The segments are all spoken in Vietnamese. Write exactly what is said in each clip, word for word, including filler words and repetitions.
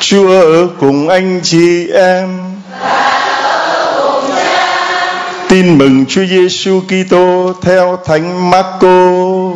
Chúa ở cùng anh chị em. Tin mừng Chúa Giêsu Kitô theo Thánh Marco.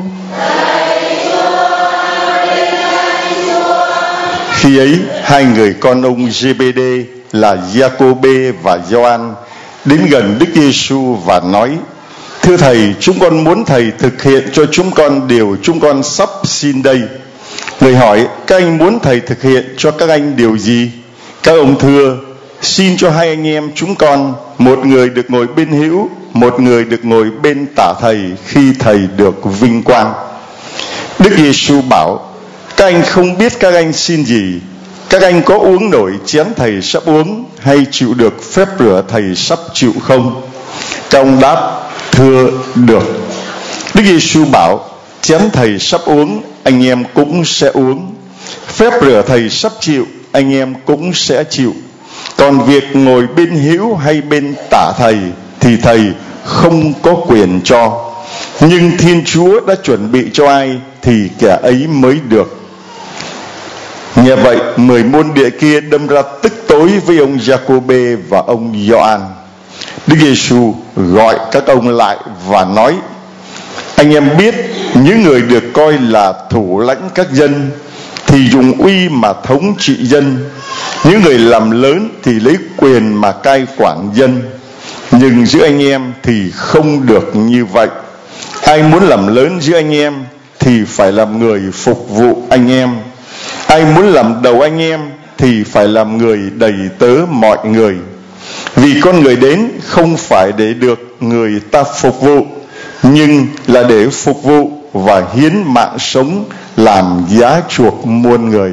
Khi ấy, hai người con ông Giê-bê-đê là Gia-cô-bê và Gioan đến gần Đức Giêsu và nói: Thưa Thầy, chúng con muốn Thầy thực hiện cho chúng con điều chúng con sắp xin đây. Người hỏi: Các anh muốn Thầy thực hiện cho các anh điều gì? Các ông thưa: Xin cho hai anh em chúng con, một người được ngồi bên hữu, một người được ngồi bên tả Thầy khi Thầy được vinh quang. Đức Giêsu bảo: Các anh không biết các anh xin gì. Các anh có uống nổi chén Thầy sắp uống, hay chịu được phép rửa Thầy sắp chịu không? Các ông đáp: Thưa, được. Đức Giêsu bảo: Chén Thầy sắp uống, anh em cũng sẽ uống. Phép rửa Thầy sắp chịu, anh em cũng sẽ chịu. Còn việc ngồi bên hữu hay bên tả Thầy thì Thầy không có quyền cho. Nhưng Thiên Chúa đã chuẩn bị cho ai thì kẻ ấy mới được. Nghe vậy, mười môn đệ kia đâm ra tức tối với ông Gia-cô-bê và ông Gioan. Đức Giêsu gọi các ông lại và nói: Anh em biết, những người được coi là thủ lãnh các dân thì dùng uy mà thống trị dân. Những người làm lớn thì lấy quyền mà cai quản dân. Nhưng giữa anh em thì không được như vậy. Ai muốn làm lớn giữa anh em thì phải làm người phục vụ anh em. Ai muốn làm đầu anh em thì phải làm người đầy tớ mọi người. Vì con người đến không phải để được người ta phục vụ, nhưng là để phục vụ và hiến mạng sống làm giá chuộc muôn người.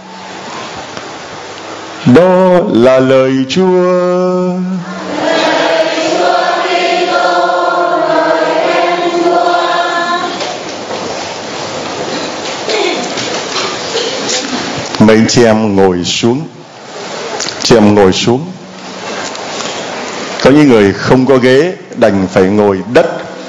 Đó là lời Chúa. Mấy chị em ngồi xuống. Chị em ngồi xuống. Có những người không có ghế đành phải ngồi đất.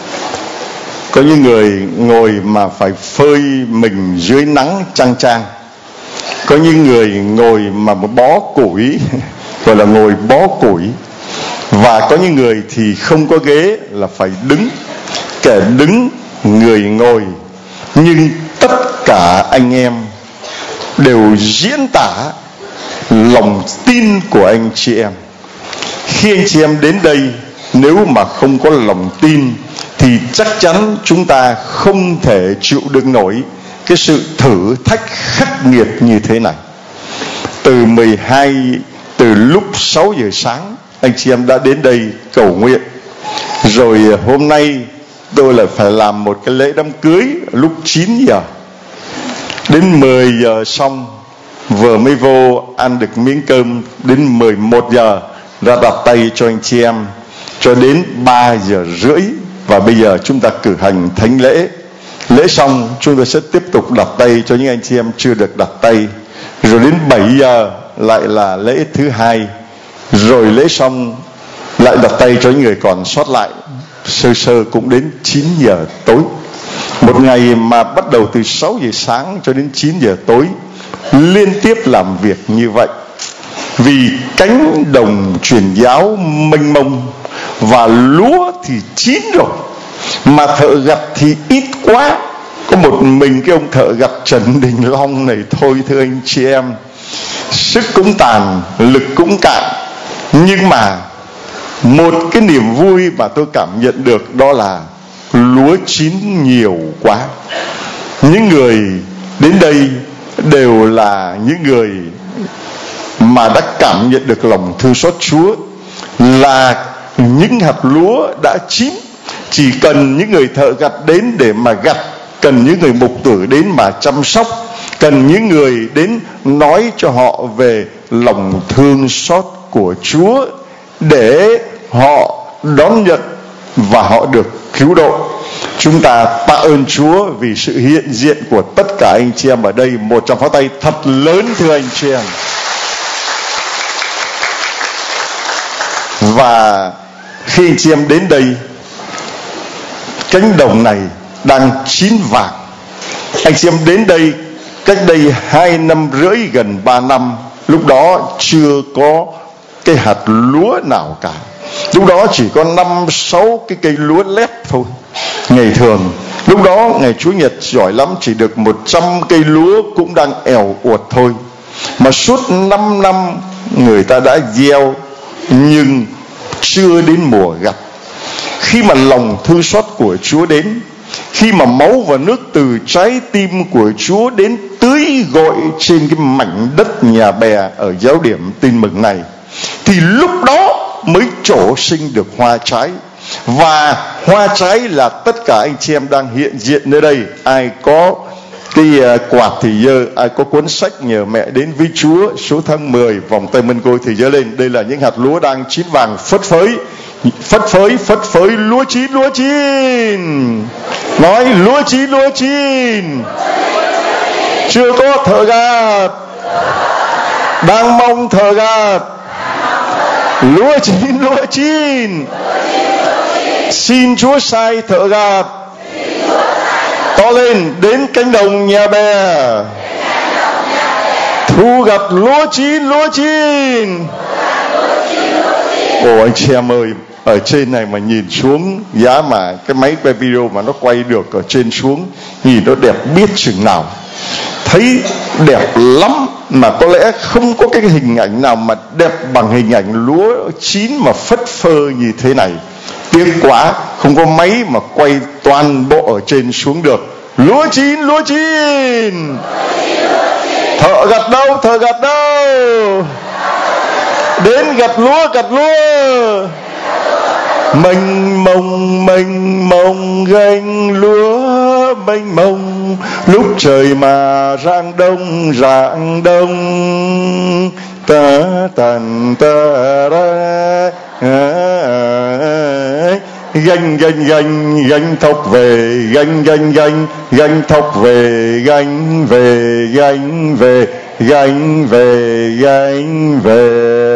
Có những người ngồi mà phải phơi mình dưới nắng chang chang. Có những người ngồi mà bó củi, gọi là ngồi bó củi. Và có những người thì không có ghế là phải đứng. Kẻ đứng, người ngồi. Nhưng tất cả anh em đều diễn tả lòng tin của anh chị em. Khi anh chị em đến đây, nếu mà không có lòng tin thì chắc chắn chúng ta không thể chịu được nổi cái sự thử thách khắc nghiệt như thế này. Từ mười hai, từ lúc sáu giờ sáng anh chị em đã đến đây cầu nguyện. Rồi hôm nay tôi lại phải làm một cái lễ đám cưới lúc chín giờ. Đến mười giờ xong, vừa mới vô ăn được miếng cơm. Đến mười một giờ ra đặt tay cho anh chị em cho đến ba giờ rưỡi. Và bây giờ chúng ta cử hành thánh lễ. Lễ xong chúng ta sẽ tiếp tục đặt tay cho những anh chị em chưa được đặt tay. Rồi đến bảy giờ lại là lễ thứ hai. Rồi lễ xong lại đặt tay cho những người còn sót lại. Sơ sơ cũng đến chín giờ tối. Một ngày mà bắt đầu từ sáu giờ sáng cho đến chín giờ tối, liên tiếp làm việc như vậy. Vì cánh đồng truyền giáo mênh mông và lúa thì chín rồi, mà thợ gặt thì ít quá. Có một mình cái ông thợ gặt Trần Đình Long này thôi, thưa anh chị em. Sức cũng tàn, lực cũng cạn. Nhưng mà một cái niềm vui mà tôi cảm nhận được đó là lúa chín nhiều quá. Những người đến đây đều là những người mà đã cảm nhận được lòng thương xót Chúa. Là những hạt lúa đã chín, chỉ cần những người thợ gặt đến để mà gặt, cần những người mục tử đến mà chăm sóc, cần những người đến nói cho họ về lòng thương xót của Chúa để họ đón nhận và họ được cứu độ. Chúng ta tạ ơn Chúa vì sự hiện diện của tất cả anh chị em ở đây. Một tràng pháo tay thật lớn thưa anh chị em. Và khi anh chị em đến đây, cánh đồng này đang chín vàng. Anh chị em đến đây cách đây hai năm rưỡi, gần ba năm, lúc đó chưa có cái hạt lúa nào cả. Lúc đó chỉ có năm sáu cái cây lúa lép thôi. Ngày thường lúc đó ngày Chúa Nhật giỏi lắm, chỉ được một trăm cây lúa cũng đang èo uột thôi. Mà suốt năm năm người ta đã gieo nhưng chưa đến mùa gặt. Khi mà lòng thương xót của Chúa đến, khi mà máu và nước từ trái tim của Chúa đến tưới gọi trên cái mảnh đất Nhà Bè ở giáo điểm Tin Mừng này, thì lúc đó mới trổ sinh được hoa trái. Và hoa trái là tất cả anh chị em đang hiện diện nơi đây. Ai có cái quạt thì giơ, ai có cuốn sách nhờ mẹ đến với Chúa số tháng mười vòng tay mân côi thì giơ lên. Đây là những hạt lúa đang chín vàng phất phới, phất phới phất phới, lúa chín lúa chín. Nói lúa chín lúa chín. Chưa có thợ gặt, đang mong thợ gặt. Lúa chín lúa chín. Xin Chúa sai thợ gặt to lên đến cánh đồng Nhà Bè, thu gặt lúa chín lúa chín. Ồ anh chị em ơi, ở trên này mà nhìn xuống, giá mà cái máy quay video mà nó quay được ở trên xuống, nhìn nó đẹp biết chừng nào. Thấy đẹp lắm, mà có lẽ không có cái hình ảnh nào mà đẹp bằng hình ảnh lúa chín mà phất phơ như thế này. Tiếc quá, không có máy mà quay toàn bộ ở trên xuống được. Lúa chín lúa chín. Thợ gặt đâu, thợ gặt đâu? Đến gặt lúa, gặt lúa. Mênh mông mênh mông gánh lúa mênh mông, lúc trời mà rạng đông rạng đông. Ta tàn ta ra gánh gánh gánh gánh thóc về, gánh gánh gánh gánh thóc về, gánh về gánh về gánh về gánh về.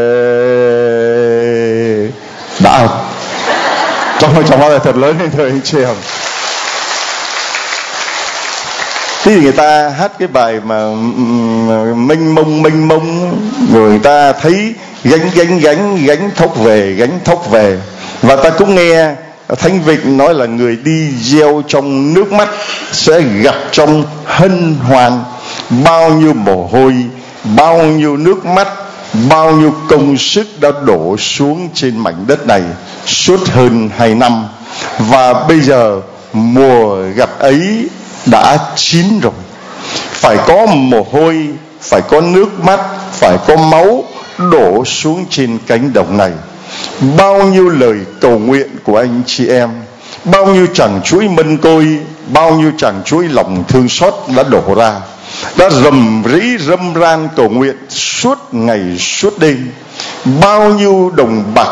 Đã trong trong hoa là thật lớn lên thời anh chị em. Thì người ta hát cái bài mà mênh mông mênh mông, rồi người ta thấy gánh gánh gánh gánh thóc về gánh thóc về. Và ta cũng nghe Thánh Vịnh nói là người đi gieo trong nước mắt sẽ gặp trong hân hoan. Bao nhiêu mồ hôi, bao nhiêu nước mắt, bao nhiêu công sức đã đổ xuống trên mảnh đất này suốt hơn hai năm. Và bây giờ mùa gặt ấy đã chín rồi. Phải có mồ hôi, phải có nước mắt, phải có máu đổ xuống trên cánh đồng này. Bao nhiêu lời cầu nguyện của anh chị em, bao nhiêu chàng chuỗi mân côi, bao nhiêu chàng chuỗi lòng thương xót đã đổ ra, đã rầm rĩ râm ran cầu nguyện suốt ngày suốt đêm. Bao nhiêu đồng bạc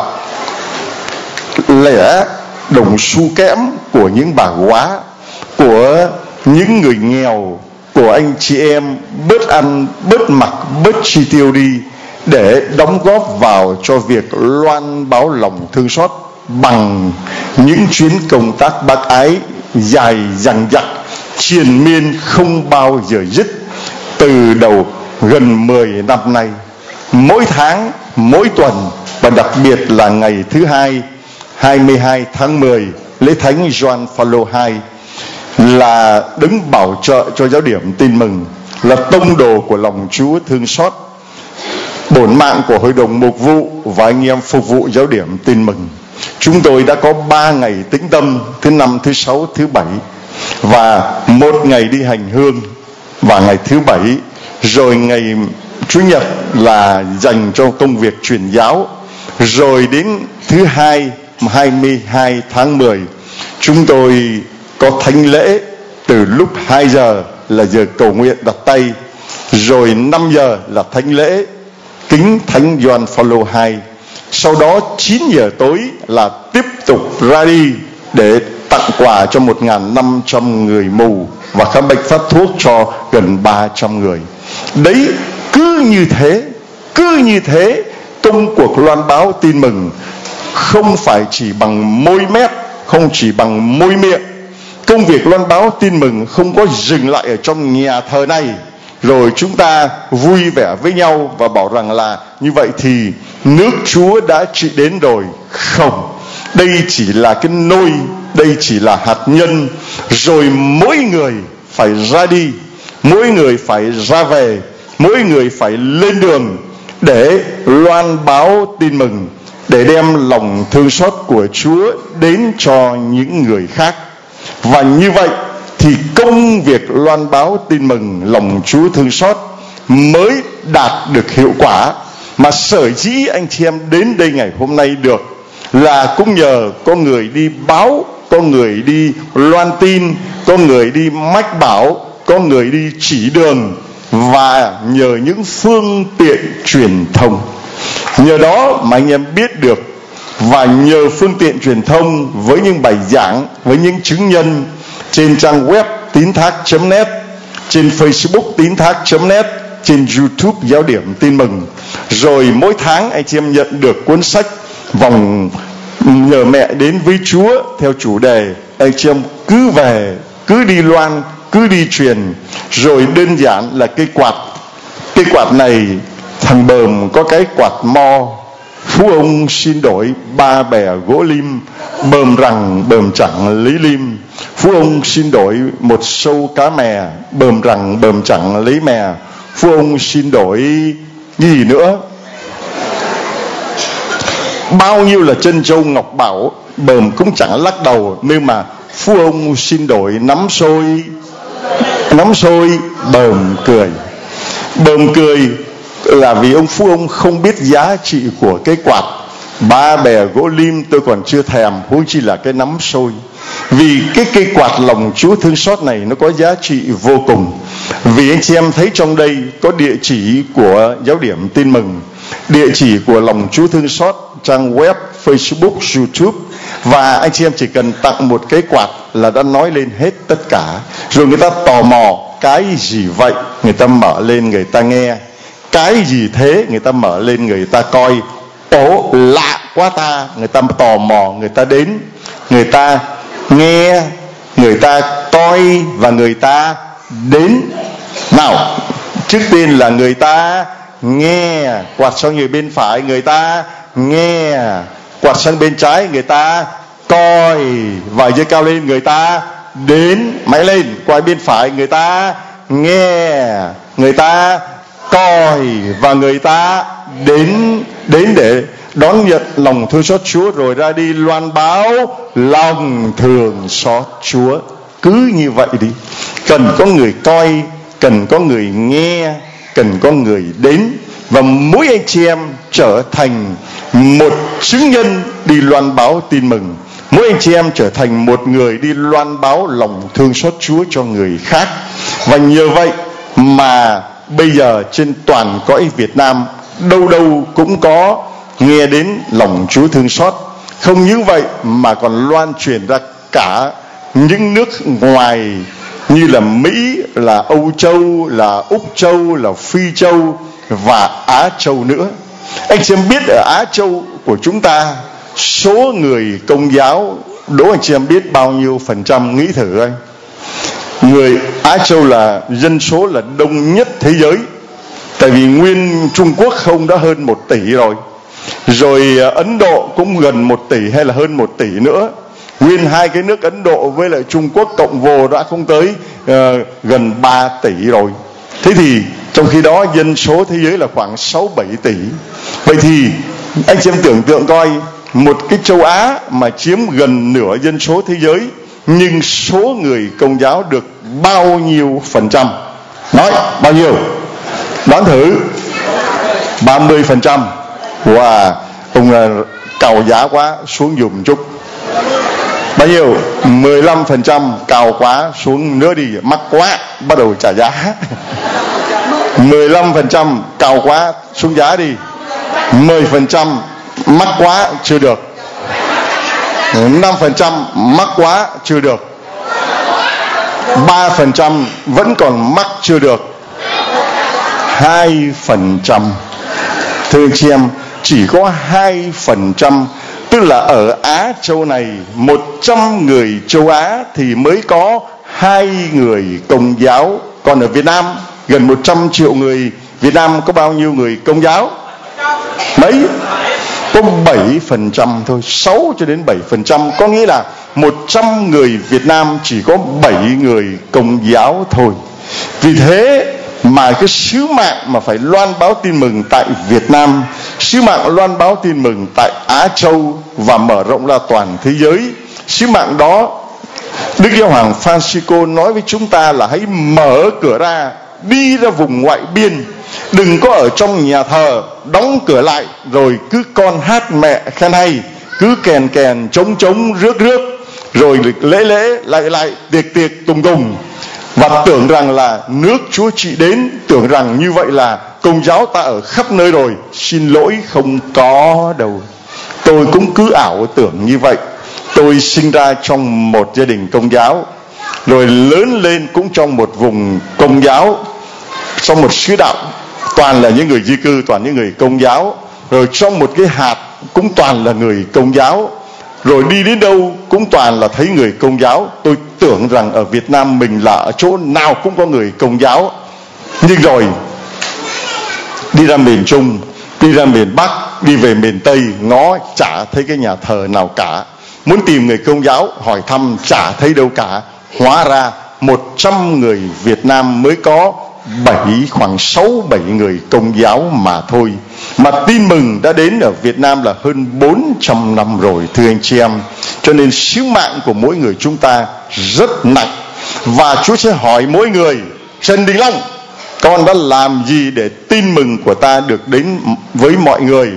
lẻ, đồng xu kẽm của những bà góa, của những người nghèo, của anh chị em bớt ăn, bớt mặc, bớt chi tiêu đi, để đóng góp vào cho việc loan báo lòng thương xót bằng những chuyến công tác bác ái dài dằng dặc, triền miên không bao giờ dứt từ đầu gần mười năm nay. Mỗi tháng, mỗi tuần, và đặc biệt là ngày thứ hai, hai mươi hai tháng mười, lễ Thánh Gioan Phaolô hai, là đứng bảo trợ cho giáo điểm Tin Mừng, là tông đồ của lòng Chúa thương xót. Bổn mạng của Hội đồng Mục vụ và anh em phục vụ giáo điểm Tin Mừng, chúng tôi đã có ba ngày tĩnh tâm, thứ năm, thứ sáu, thứ bảy, và một ngày đi hành hương và ngày thứ bảy, rồi ngày Chủ nhật là dành cho công việc truyền giáo, rồi đến thứ hai, hai mươi hai tháng mười, chúng tôi có thánh lễ từ lúc hai giờ là giờ cầu nguyện đặt tay, rồi năm giờ là thánh lễ kính Thánh Gioan Phaolô hai. Sau đó chín giờ tối là tiếp tục ra đi để tặng quà cho một nghìn năm trăm người mù và khám bệnh phát thuốc cho gần ba trăm người. Đấy, cứ như thế, cứ như thế, công cuộc loan báo tin mừng không phải chỉ bằng môi mép, không chỉ bằng môi miệng. Công việc loan báo tin mừng không có dừng lại ở trong nhà thờ này, rồi chúng ta vui vẻ với nhau và bảo rằng là như vậy thì nước Chúa đã trị đến rồi. Không, đây chỉ là cái nôi, đây chỉ là hạt nhân, rồi mỗi người phải ra đi, mỗi người phải ra về, mỗi người phải lên đường để loan báo tin mừng, để đem lòng thương xót của Chúa đến cho những người khác. Và như vậy thì công việc loan báo tin mừng lòng Chúa thương xót mới đạt được hiệu quả. Mà sở dĩ anh chị em đến đây ngày hôm nay được là cũng nhờ có người đi báo, có người đi loan tin, có người đi mách bảo, có người đi chỉ đường, và nhờ những phương tiện truyền thông. Nhờ đó mà anh em biết được, và nhờ phương tiện truyền thông với những bài giảng, với những chứng nhân trên trang web tín thác chấm net, trên Facebook tín thác chấm net, trên YouTube Giáo điểm Tin mừng. Rồi mỗi tháng anh chị em nhận được cuốn sách Vòng nhờ mẹ đến với Chúa theo chủ đề anh chị em cứ về, cứ đi loan, cứ đi truyền. Rồi đơn giản là cây quạt. Cây quạt này thằng Bờm có cái quạt mo, phú ông xin đổi ba bè gỗ lim, Bờm rằng Bờm chẳng lấy lim. Phú ông xin đổi một sâu cá mè, Bờm rằng Bờm chẳng lấy mè. Phú ông xin đổi gì nữa? Bao nhiêu là trân châu ngọc bảo, Bờm cũng chẳng lắc đầu. Nhưng mà phú ông xin đổi nắm xôi, nắm xôi, Bờm cười. Bờm cười là vì ông phú ông không biết giá trị của cái quạt. Ba bè gỗ lim tôi còn chưa thèm, huống chi là cái nắm xôi. Vì cái cây quạt lòng Chúa thương xót này nó có giá trị vô cùng. Vì anh chị em thấy trong đây có địa chỉ của Giáo điểm Tin mừng, địa chỉ của lòng Chúa thương xót, trang web, Facebook, YouTube. Và anh chị em chỉ cần tặng một cái quạt là đã nói lên hết tất cả. Rồi người ta tò mò cái gì vậy, người ta mở lên người ta nghe. Cái gì thế, người ta mở lên người ta coi. Ồ, lạ quá ta, người ta tò mò, người ta đến, người ta nghe, người ta coi và người ta đến. Nào, trước tiên là người ta nghe, quạt sang người bên phải người ta nghe, quạt sang bên trái người ta coi, và giơ cao lên người ta đến, máy lên, quay bên phải người ta nghe, người ta coi và người ta đến, đến để đón nhận lòng thương xót Chúa, rồi ra đi loan báo lòng thương xót Chúa. Cứ như vậy đi. Cần có người coi, cần có người nghe, cần có người đến. Và mỗi anh chị em trở thành một chứng nhân đi loan báo tin mừng. Mỗi anh chị em trở thành một người đi loan báo lòng thương xót Chúa cho người khác. Và nhờ vậy mà bây giờ trên toàn cõi Việt Nam, đâu đâu cũng có nghe đến lòng Chúa thương xót. Không những vậy mà còn loan truyền ra cả những nước ngoài như là Mỹ, là Âu Châu, là Úc Châu, là Phi Châu và Á Châu nữa. Anh chị em biết ở Á Châu của chúng ta, số người Công giáo, đố anh chị em biết bao nhiêu phần trăm, nghĩ thử anh. Người Á Châu là dân số là đông nhất thế giới. Tại vì nguyên Trung Quốc không đã hơn một tỷ rồi. Rồi Ấn Độ cũng gần một tỷ hay là hơn một tỷ nữa. Nguyên hai cái nước Ấn Độ với lại Trung Quốc cộng vô đã không tới uh, gần ba tỷ rồi. Thế thì trong khi đó dân số thế giới là khoảng sáu bảy tỷ. Vậy thì anh chị em tưởng tượng coi, một cái châu Á mà chiếm gần nửa dân số thế giới, nhưng số người Công giáo được bao nhiêu phần trăm? Nói bao nhiêu? Đoán thử. Ba mươi phần trăm. Wow, ông uh, cào giá quá, xuống dùm chút. Bao nhiêu? Mười lăm phần trăm. Cào quá, xuống nữa đi, mắc quá, bắt đầu trả giá. Mười lăm phần trăm. Cào quá, xuống giá đi. Mười phần trăm. Mắc quá, chưa được. Năm phần trăm. Mắc quá, chưa được. Ba phần trăm. Vẫn còn mắc, chưa được. Hai phần trăm. Thưa anh chị em, chỉ có hai phần trăm. Tức là ở Á Châu này, một trăm người châu Á thì mới có hai người Công giáo. Còn ở Việt Nam gần một trăm triệu người Việt Nam có bao nhiêu người Công giáo? Mấy? Có bảy phần trăm thôi, sáu cho đến bảy phần trăm. Có nghĩa là một trăm người Việt Nam chỉ có bảy người Công giáo thôi. Vì thế mà cái sứ mạng mà phải loan báo tin mừng tại Việt Nam, sứ mạng loan báo tin mừng tại Á Châu và mở rộng ra toàn thế giới, sứ mạng đó Đức Giáo hoàng Francisco nói với chúng ta là hãy mở cửa ra, đi ra vùng ngoại biên, đừng có ở trong nhà thờ đóng cửa lại rồi cứ con hát mẹ khen hay, cứ kèn kèn trống trống rước rước, rồi lễ lễ lại lại tiệc tiệc tùng tùng, và tưởng rằng là nước Chúa trị đến, tưởng rằng như vậy là Công giáo ta ở khắp nơi rồi. Xin lỗi, không có đâu. Tôi cũng cứ ảo tưởng như vậy. Tôi sinh ra trong một gia đình Công giáo, rồi lớn lên cũng trong một vùng Công giáo, trong một sứ đạo toàn là những người di cư, toàn những người Công giáo, rồi trong một cái hạt cũng toàn là người Công giáo, rồi đi đến đâu cũng toàn là thấy người Công giáo. Tôi tưởng rằng ở Việt Nam mình là ở chỗ nào cũng có người Công giáo. Nhưng rồi đi ra miền Trung, đi ra miền Bắc, đi về miền Tây, ngó chả thấy cái nhà thờ nào cả. Muốn tìm người Công giáo hỏi thăm chả thấy đâu cả. Hóa ra một trăm người Việt Nam mới có bảy khoảng sáu bảy người Công giáo mà thôi. Mà tin mừng đã đến ở Việt Nam là hơn bốn trăm năm rồi, thưa anh chị em. Cho nên sứ mạng của mỗi người chúng ta rất nặng. Và Chúa sẽ hỏi mỗi người: Trần Đình Long, con đã làm gì để tin mừng của ta được đến với mọi người?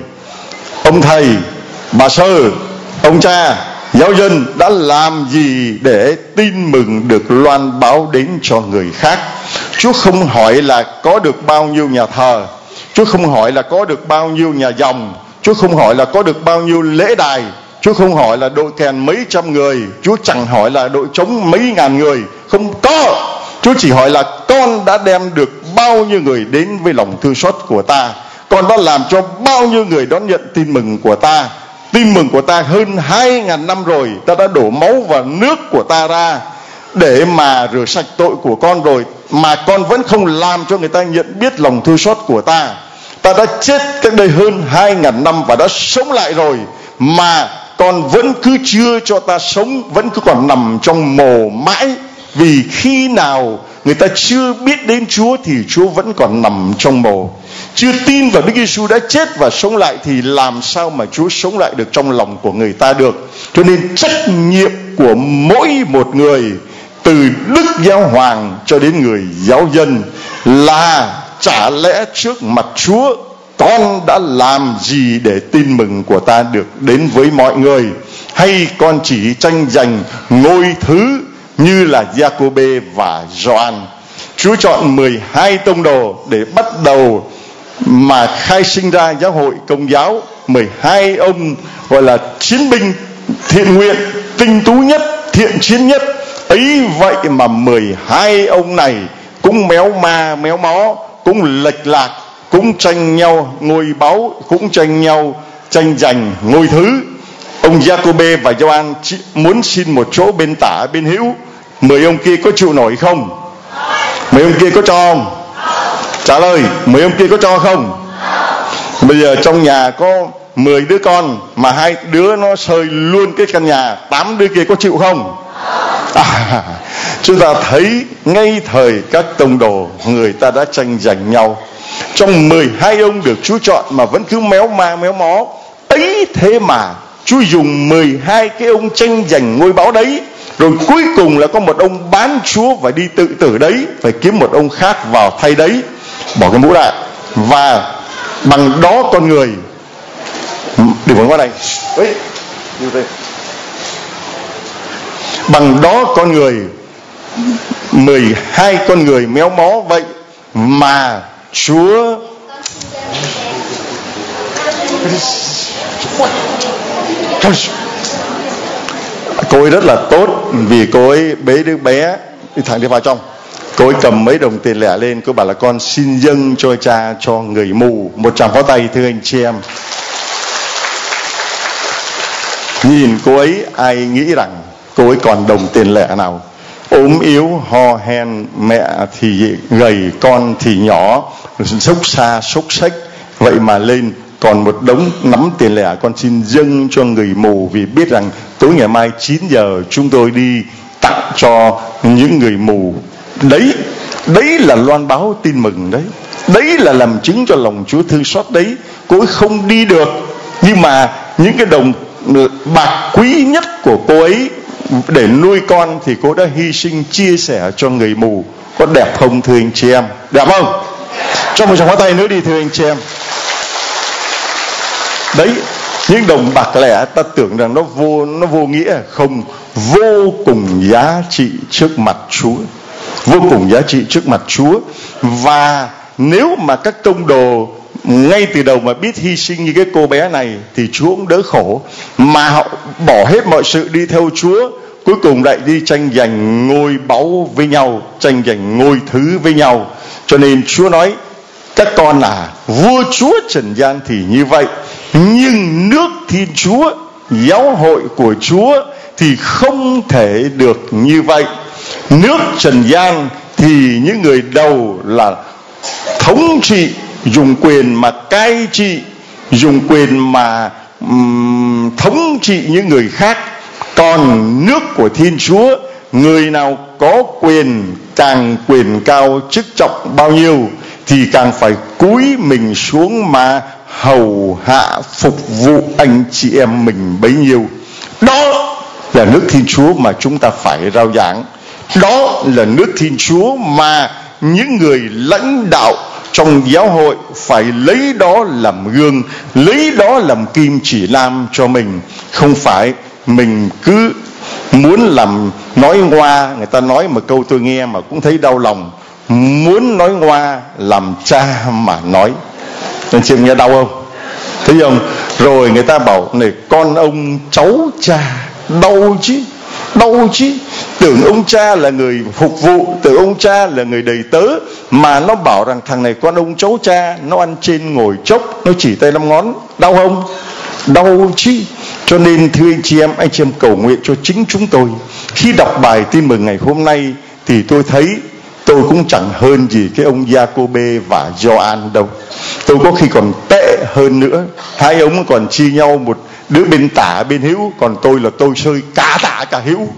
Ông thầy, bà sơ, ông cha, giáo dân đã làm gì để tin mừng được loan báo đến cho người khác? Chúa không hỏi là có được bao nhiêu nhà thờ, Chúa không hỏi là có được bao nhiêu nhà dòng, Chúa không hỏi là có được bao nhiêu lễ đài, Chúa không hỏi là đội kèn mấy trăm người, Chúa chẳng hỏi là đội trống mấy ngàn người. Không có. Chúa chỉ hỏi là con đã đem được bao nhiêu người đến với lòng thương xót của ta, con đã làm cho bao nhiêu người đón nhận tin mừng của ta. Tin mừng của ta hơn hai ngàn năm rồi, ta đã đổ máu và nước của ta ra để mà rửa sạch tội của con rồi, mà con vẫn không làm cho người ta nhận biết lòng thương xót của ta. Ta đã chết cách đây hơn hai ngàn năm và đã sống lại rồi, mà con vẫn cứ chưa cho ta sống, vẫn cứ còn nằm trong mồ mãi. Vì khi nào người ta chưa biết đến Chúa thì Chúa vẫn còn nằm trong mồ. Chưa tin vào Đức Giêsu đã chết và sống lại thì làm sao mà Chúa sống lại được trong lòng của người ta được. Cho nên trách nhiệm của mỗi một người, từ Đức Giáo Hoàng cho đến người giáo dân, là chả lẽ trước mặt Chúa con đã làm gì để tin mừng của ta được đến với mọi người, hay con chỉ tranh giành ngôi thứ như là Giacôbê và Gioan? Chúa chọn mười hai tông đồ để bắt đầu mà khai sinh ra giáo hội Công giáo. Mười hai ông gọi là chiến binh thiện nguyện, tinh tú nhất, thiện chiến nhất ấy. Vậy mà mười hai ông này cũng méo ma méo mó, cũng lệch lạc, cũng tranh nhau ngôi báu, cũng tranh nhau tranh giành ngôi thứ. Ông Giacôbê và Gioan muốn xin một chỗ bên tả bên hữu, mười ông kia có chịu nổi không? Mấy ông kia có cho không? Trả lời, mấy ông kia có cho không? Bây giờ trong nhà có mười đứa con mà hai đứa nó sơi luôn cái căn nhà, tám đứa kia có chịu không? À, chúng ta thấy ngay thời các tông đồ, người ta đã tranh giành nhau. Trong mười hai ông được Chúa chọn mà vẫn cứ méo ma méo mó ấy, thế mà Chúa dùng mười hai cái ông tranh giành ngôi báu đấy, rồi cuối cùng là có một ông bán Chúa và đi tự tử đấy, phải kiếm một ông khác vào thay đấy, bỏ cái mũ lại. Và bằng đó con người, đừng có qua đây ấy, bằng đó con người, mười hai con người méo mó vậy mà Chúa cô ấy rất là tốt, vì cô ấy bế đứa bé đi thẳng đi vào trong, cô ấy cầm mấy đồng tiền lẻ lên, cô bảo là con xin dâng cho cha cho người mù. Một tràng pháo tay thưa anh chị em. Nhìn cô ấy ai nghĩ rằng cô ấy còn đồng tiền lẻ nào. ốm yếu ho hen, mẹ thì gầy con thì nhỏ, xốc xa xốc xách, vậy mà lên còn một đống nắm tiền lẻ con xin dâng cho người mù, vì biết rằng tối ngày mai chín giờ chúng tôi đi tặng cho những người mù. Đấy, đấy là loan báo tin mừng đấy. Đấy là làm chứng cho lòng Chúa thương xót đấy. Cô ấy không đi được, nhưng mà những cái đồng bạc quý nhất của cô ấy để nuôi con thì cô đã hy sinh chia sẻ cho người mù. Có đẹp không thưa anh chị em? Đẹp không? Cho một tràng pháo tay nữa đi thưa anh chị em. Đấy, những đồng bạc lẻ ta tưởng rằng nó vô nó vô nghĩa, không, vô cùng giá trị trước mặt Chúa. Vô cùng giá trị trước mặt Chúa. Và nếu mà các tông đồ ngay từ đầu mà biết hy sinh như cái cô bé này thì Chúa cũng đỡ khổ. Mà họ bỏ hết mọi sự đi theo Chúa, cuối cùng lại đi tranh giành ngôi báu với nhau, tranh giành ngôi thứ với nhau. Cho nên Chúa nói các con à, vua chúa trần gian thì như vậy, nhưng nước Thiên Chúa, giáo hội của Chúa thì không thể được như vậy. Nước trần gian thì những người đầu là thống trị, dùng quyền mà cai trị, dùng quyền mà um, thống trị những người khác. Còn nước của Thiên Chúa, người nào có quyền, càng quyền cao chức trọng bao nhiêu thì càng phải cúi mình xuống mà hầu hạ phục vụ anh chị em mình bấy nhiêu. Đó là nước Thiên Chúa mà chúng ta phải rao giảng. Đó là nước Thiên Chúa mà những người lãnh đạo trong giáo hội phải lấy đó làm gương, lấy đó làm kim chỉ nam cho mình. Không phải mình cứ muốn làm nói ngoa, người ta nói một câu tôi nghe mà cũng thấy đau lòng. Muốn nói ngoa làm cha mà nói. Anh chị nghe đau không? Thấy không? Rồi người ta bảo này, con ông cháu cha. Đau chứ, đau chứ. Tưởng ông cha là người phục vụ, tưởng ông cha là người đầy tớ, mà nó bảo rằng thằng này con ông cháu cha, nó ăn trên ngồi chốc, nó chỉ tay năm ngón. Đau không? Đau chứ. Cho nên thưa anh chị em, anh chị em cầu nguyện cho chính chúng tôi. Khi đọc bài tin mừng ngày hôm nay thì tôi thấy tôi cũng chẳng hơn gì cái ông Giacôbê và Gioan đâu. Tôi có khi còn tệ hơn nữa. Hai ông còn chia nhau một đứa bên tả bên hữu, còn tôi là tôi sơi cả tả cả hữu,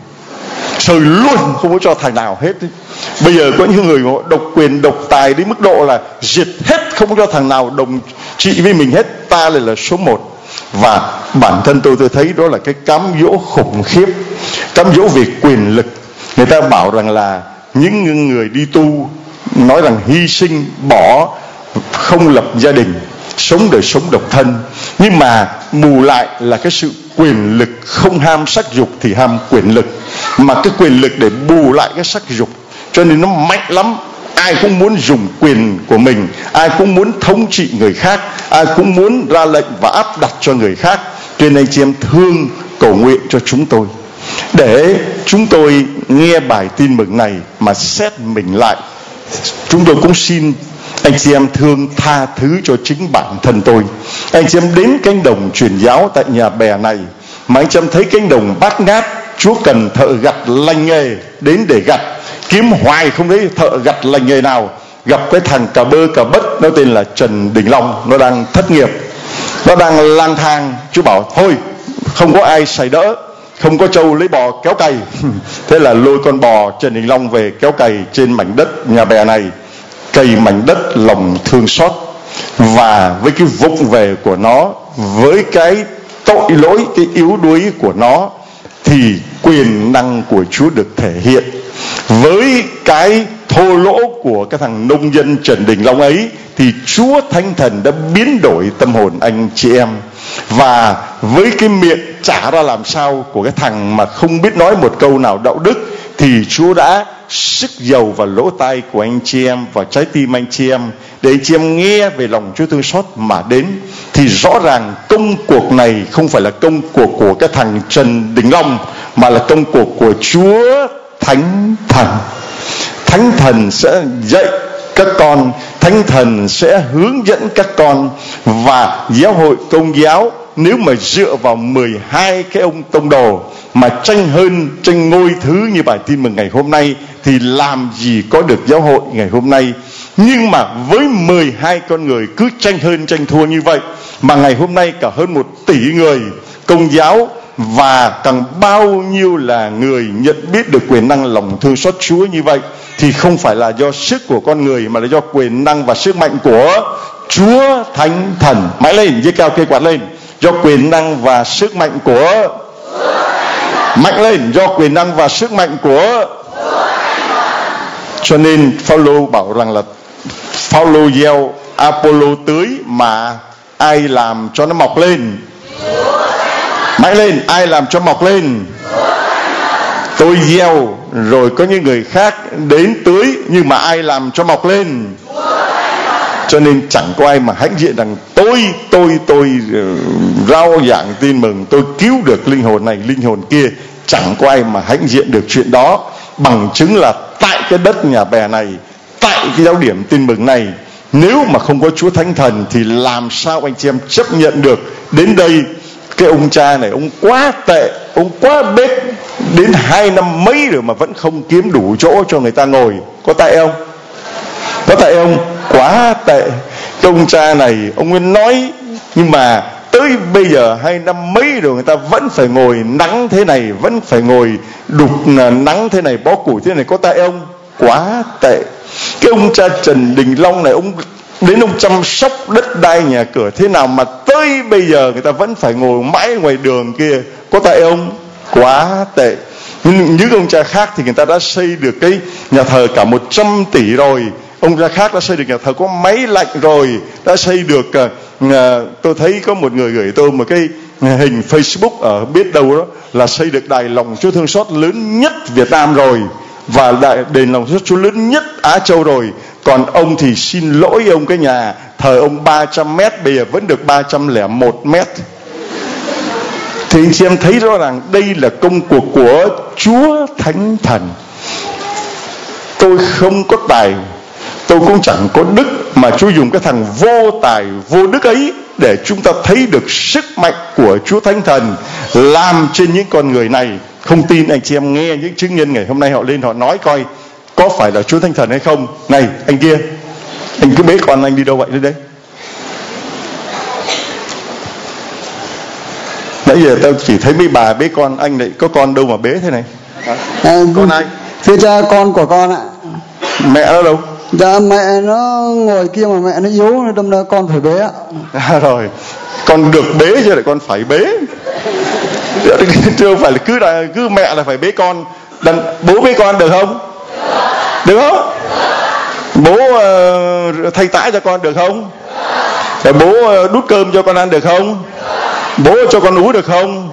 sơi luôn, không có cho thằng nào hết. Bây giờ có những người độc quyền độc tài đến mức độ là diệt hết, không có cho thằng nào đồng trị với mình hết. Ta lại là số một. Và bản thân tôi tôi thấy đó là cái cám dỗ khủng khiếp, cám dỗ về quyền lực. Người ta bảo rằng là những người đi tu nói rằng hy sinh, bỏ, không lập gia đình, sống đời sống độc thân, nhưng mà bù lại là cái sự quyền lực. Không ham sắc dục thì ham quyền lực, mà cái quyền lực để bù lại cái sắc dục. Cho nên nó mạnh lắm. Ai cũng muốn dùng quyền của mình, ai cũng muốn thống trị người khác, ai cũng muốn ra lệnh và áp đặt cho người khác. Cho nên anh chị em thương cầu nguyện cho chúng tôi, để chúng tôi nghe bài tin mừng này mà xét mình lại. Chúng tôi cũng xin anh chị em thương tha thứ cho chính bản thân tôi. Anh chị em đến cánh đồng truyền giáo tại nhà bè này mà anh chị em thấy cánh đồng bát ngát, Chúa cần thợ gặt lành nghề đến để gặt, kiếm hoài không thấy thợ gặt lành nghề nào. Gặp cái thằng cà bơ cà bất, nó tên là Trần Đình Long, nó đang thất nghiệp, nó đang lang thang. Chúa bảo thôi không có ai xài đỡ, không có trâu lấy bò kéo cày. Thế là lôi con bò Trần Đình Long về kéo cày trên mảnh đất nhà bè này, cày mảnh đất lòng thương xót. Và với cái vụng về của nó, với cái tội lỗi, cái yếu đuối của nó, thì quyền năng của Chúa được thể hiện. Với cái thô lỗ của cái thằng nông dân Trần Đình Long ấy thì Chúa Thánh Thần đã biến đổi tâm hồn anh chị em. Và với cái miệng chả ra làm sao của cái thằng mà không biết nói một câu nào đạo đức, thì Chúa đã sức dầu vào lỗ tai của anh chị em và trái tim anh chị em, để anh chị em nghe về lòng Chúa thương xót mà đến. Thì rõ ràng công cuộc này không phải là công cuộc của cái thằng Trần Đình Long, mà là công cuộc của Chúa Thánh Thần. Thánh Thần sẽ dạy các con, Thánh Thần sẽ hướng dẫn các con. Và giáo hội Công giáo nếu mà dựa vào mười hai cái ông tông đồ mà tranh hơn tranh ngôi thứ như bài tin mừng ngày hôm nay thì làm gì có được giáo hội ngày hôm nay. Nhưng mà với mười hai con người cứ tranh hơn tranh thua như vậy mà ngày hôm nay cả hơn một tỷ người Công giáo và càng bao nhiêu là người nhận biết được quyền năng lòng thương xót Chúa như vậy, thì không phải là do sức của con người mà là do quyền năng và sức mạnh của Chúa Thánh Thần. Mãi lên, giơ cao cây quạt lên. Do quyền năng và sức mạnh của mạnh lên, do quyền năng và sức mạnh của. Cho nên Phaolô bảo rằng là Phaolô gieo, Apollo tưới, mà ai làm cho nó mọc lên? Mạnh lên, ai làm cho mọc lên? Tôi gieo, rồi có những người khác đến tưới, nhưng mà ai làm cho mọc lên? Cho nên chẳng có ai mà hãnh diện rằng tôi, tôi, tôi rao giảng tin mừng, tôi cứu được linh hồn này, linh hồn kia. Chẳng có ai mà hãnh diện được chuyện đó. Bằng chứng là tại cái đất Nhà Bè này, tại cái giáo điểm tin mừng này, nếu mà không có Chúa Thánh Thần thì làm sao anh chị em chấp nhận được đến đây? Cái ông cha này ông quá tệ, ông quá bếp, đến hai năm mấy rồi mà vẫn không kiếm đủ chỗ cho người ta ngồi. Có tệ không? Có tệ không? Quá tệ. Cái ông cha này ông ấy nói, nhưng mà tới bây giờ hai năm mấy rồi người ta vẫn phải ngồi nắng thế này, vẫn phải ngồi đục nắng thế này, bó củi thế này. Có tệ không? Quá tệ. Cái ông cha Trần Đình Long này, ông đến ông chăm sóc đất đai nhà cửa thế nào mà tới bây giờ người ta vẫn phải ngồi mãi ngoài đường kia. Có tệ không? Quá tệ. Nhưng những ông cha khác thì người ta đã xây được cái nhà thờ cả một trăm tỷ rồi. Ông cha khác đã xây được nhà thờ có máy lạnh rồi, đã xây được uh, tôi thấy có một người gửi tôi một cái hình Facebook ở biết đâu đó là xây được đài lòng Chúa thương xót lớn nhất Việt Nam rồi, và đại đền lòng Chúa lớn nhất Á Châu rồi. Còn ông thì xin lỗi ông, cái nhà thờ ông ba trăm mét bây giờ vẫn được ba trăm lẻ một mét. Thì anh chị em thấy rõ ràng đây là công cuộc của Chúa Thánh Thần. Tôi không có tài, tôi cũng chẳng có đức, mà Chúa dùng cái thằng vô tài vô đức ấy để chúng ta thấy được sức mạnh của Chúa Thánh Thần làm trên những con người này. Không tin anh chị em nghe những chứng nhân ngày hôm nay họ lên họ nói coi có phải là Chúa Thánh Thần hay không. Này anh kia, anh cứ bế con anh đi đâu vậy lên đây? Nãy giờ tao chỉ thấy mấy bà bế con, anh lại có con đâu mà bế thế này? À, con ai? thưa cha, con của con ạ. Mẹ nó đâu? Dạ mẹ nó ngồi kia mà mẹ nó yếu, đâm ra con phải bế ạ. À, rồi con được bế chứ lại con phải bế. Chứ không phải là cứ là cứ mẹ là phải bế con. Đàn, bố bế con được không? Được không? Bố uh, thay tã cho con được không? Để bố uh, đút cơm cho con ăn được không? Bố cho con uống được không?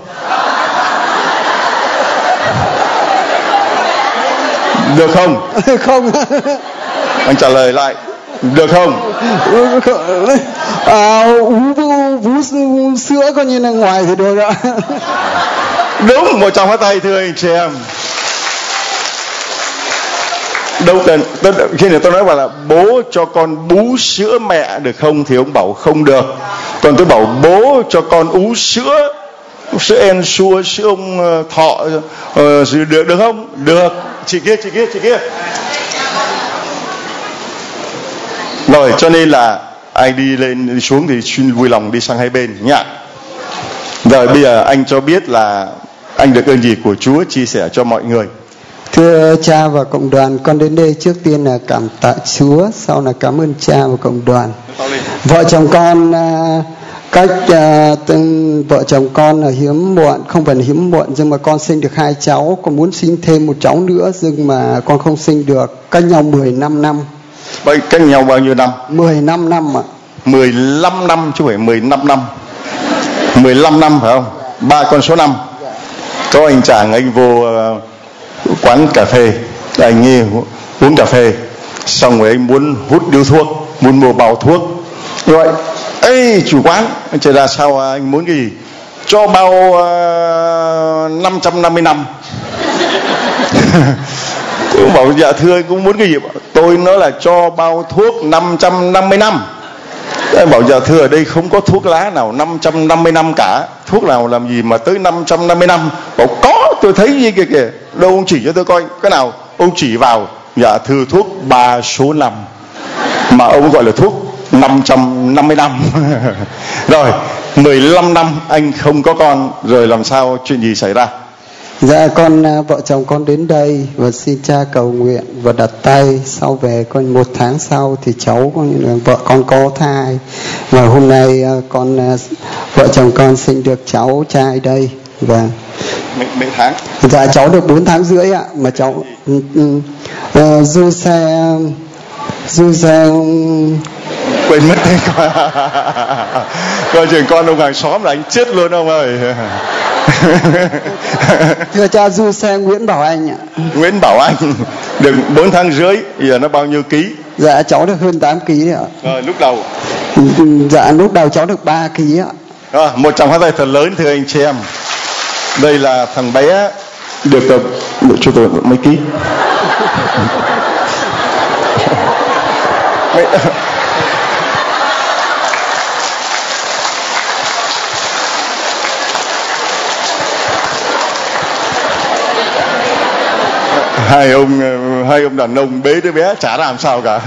Được không? Không. Anh trả lời lại. Được không? À, uống vú, vú, vú sữa coi như là ngoài thì được ạ. Đúng, một trong hai tay thưa anh chị em. Đâu cần tôi, khi này tôi nói bảo là bố cho con bú sữa mẹ được không thì ông bảo không được. Còn tôi bảo bố cho con uống sữa, sữa Ensure, sữa ông Thọ uh, được được không? Được. Chị kia, chị kia, chị kia. Rồi cho nên là ai đi lên đi xuống thì xin vui lòng đi sang hai bên nhá. Rồi bây giờ anh cho biết là anh được ơn gì của Chúa chia sẻ cho mọi người. Thưa cha và cộng đoàn, con đến đây trước tiên là cảm tạ Chúa, sau là cảm ơn cha và cộng đoàn. Vợ chồng con cách từng vợ chồng con là hiếm muộn, không phải là hiếm muộn nhưng mà con sinh được hai cháu, con muốn sinh thêm một cháu nữa nhưng mà con không sinh được, cách nhau mười lăm năm. Vậy cách nhau bao nhiêu năm? mười lăm năm ạ. mười lăm năm chứ không phải mười lăm năm. mười lăm năm phải không? Ba con số năm. Có anh chàng anh vô uh, quán cà phê, anh nghe uống cà phê, xong rồi anh muốn hút điếu thuốc, muốn mua bao thuốc. Rồi, ê chủ quán, anh chạy ra sao anh muốn cái gì? Cho bao uh, năm trăm năm mươi năm. Tôi bảo dạ thưa anh cũng muốn cái gì? Tôi nói là cho bao thuốc năm trăm năm mươi năm. Em bảo dạ thưa ở đây không có thuốc lá nào năm trăm năm mươi năm cả. Thuốc nào làm gì mà tới năm trăm năm mươi năm? Bảo có, tôi thấy gì kìa kìa. Đâu ông chỉ cho tôi coi cái nào. Ông chỉ vào, dạ thưa thuốc ba số năm, mà ông gọi là thuốc năm trăm năm mươi năm. Rồi mười lăm năm anh không có con, rồi làm sao, chuyện gì xảy ra? Dạ con vợ chồng con đến đây và xin cha cầu nguyện và đặt tay. Sau về con một tháng sau thì cháu con, vợ con có thai, và hôm nay con vợ chồng con sinh được cháu trai đây. Và mấy, mấy tháng? Dạ cháu được bốn tháng rưỡi ạ. Mà cháu uh, uh, du xe du xe quên mất tên con. Coi chừng con ông hàng xóm là anh chết luôn ông ơi. Thưa cha, du xe Nguyễn Bảo Anh ạ. Nguyễn Bảo Anh được bốn tháng rưỡi, giờ nó bao nhiêu ký? Dạ cháu được hơn tám ký đấy ạ. Rồi lúc đầu? Dạ lúc đầu cháu được ba ký ạ. À, một tràng pháo tay thật lớn thưa anh chị em. Đây là thằng bé được được cho tôi mấy ký? hai ông hai ông đàn ông bế đứa bé chả làm sao cả.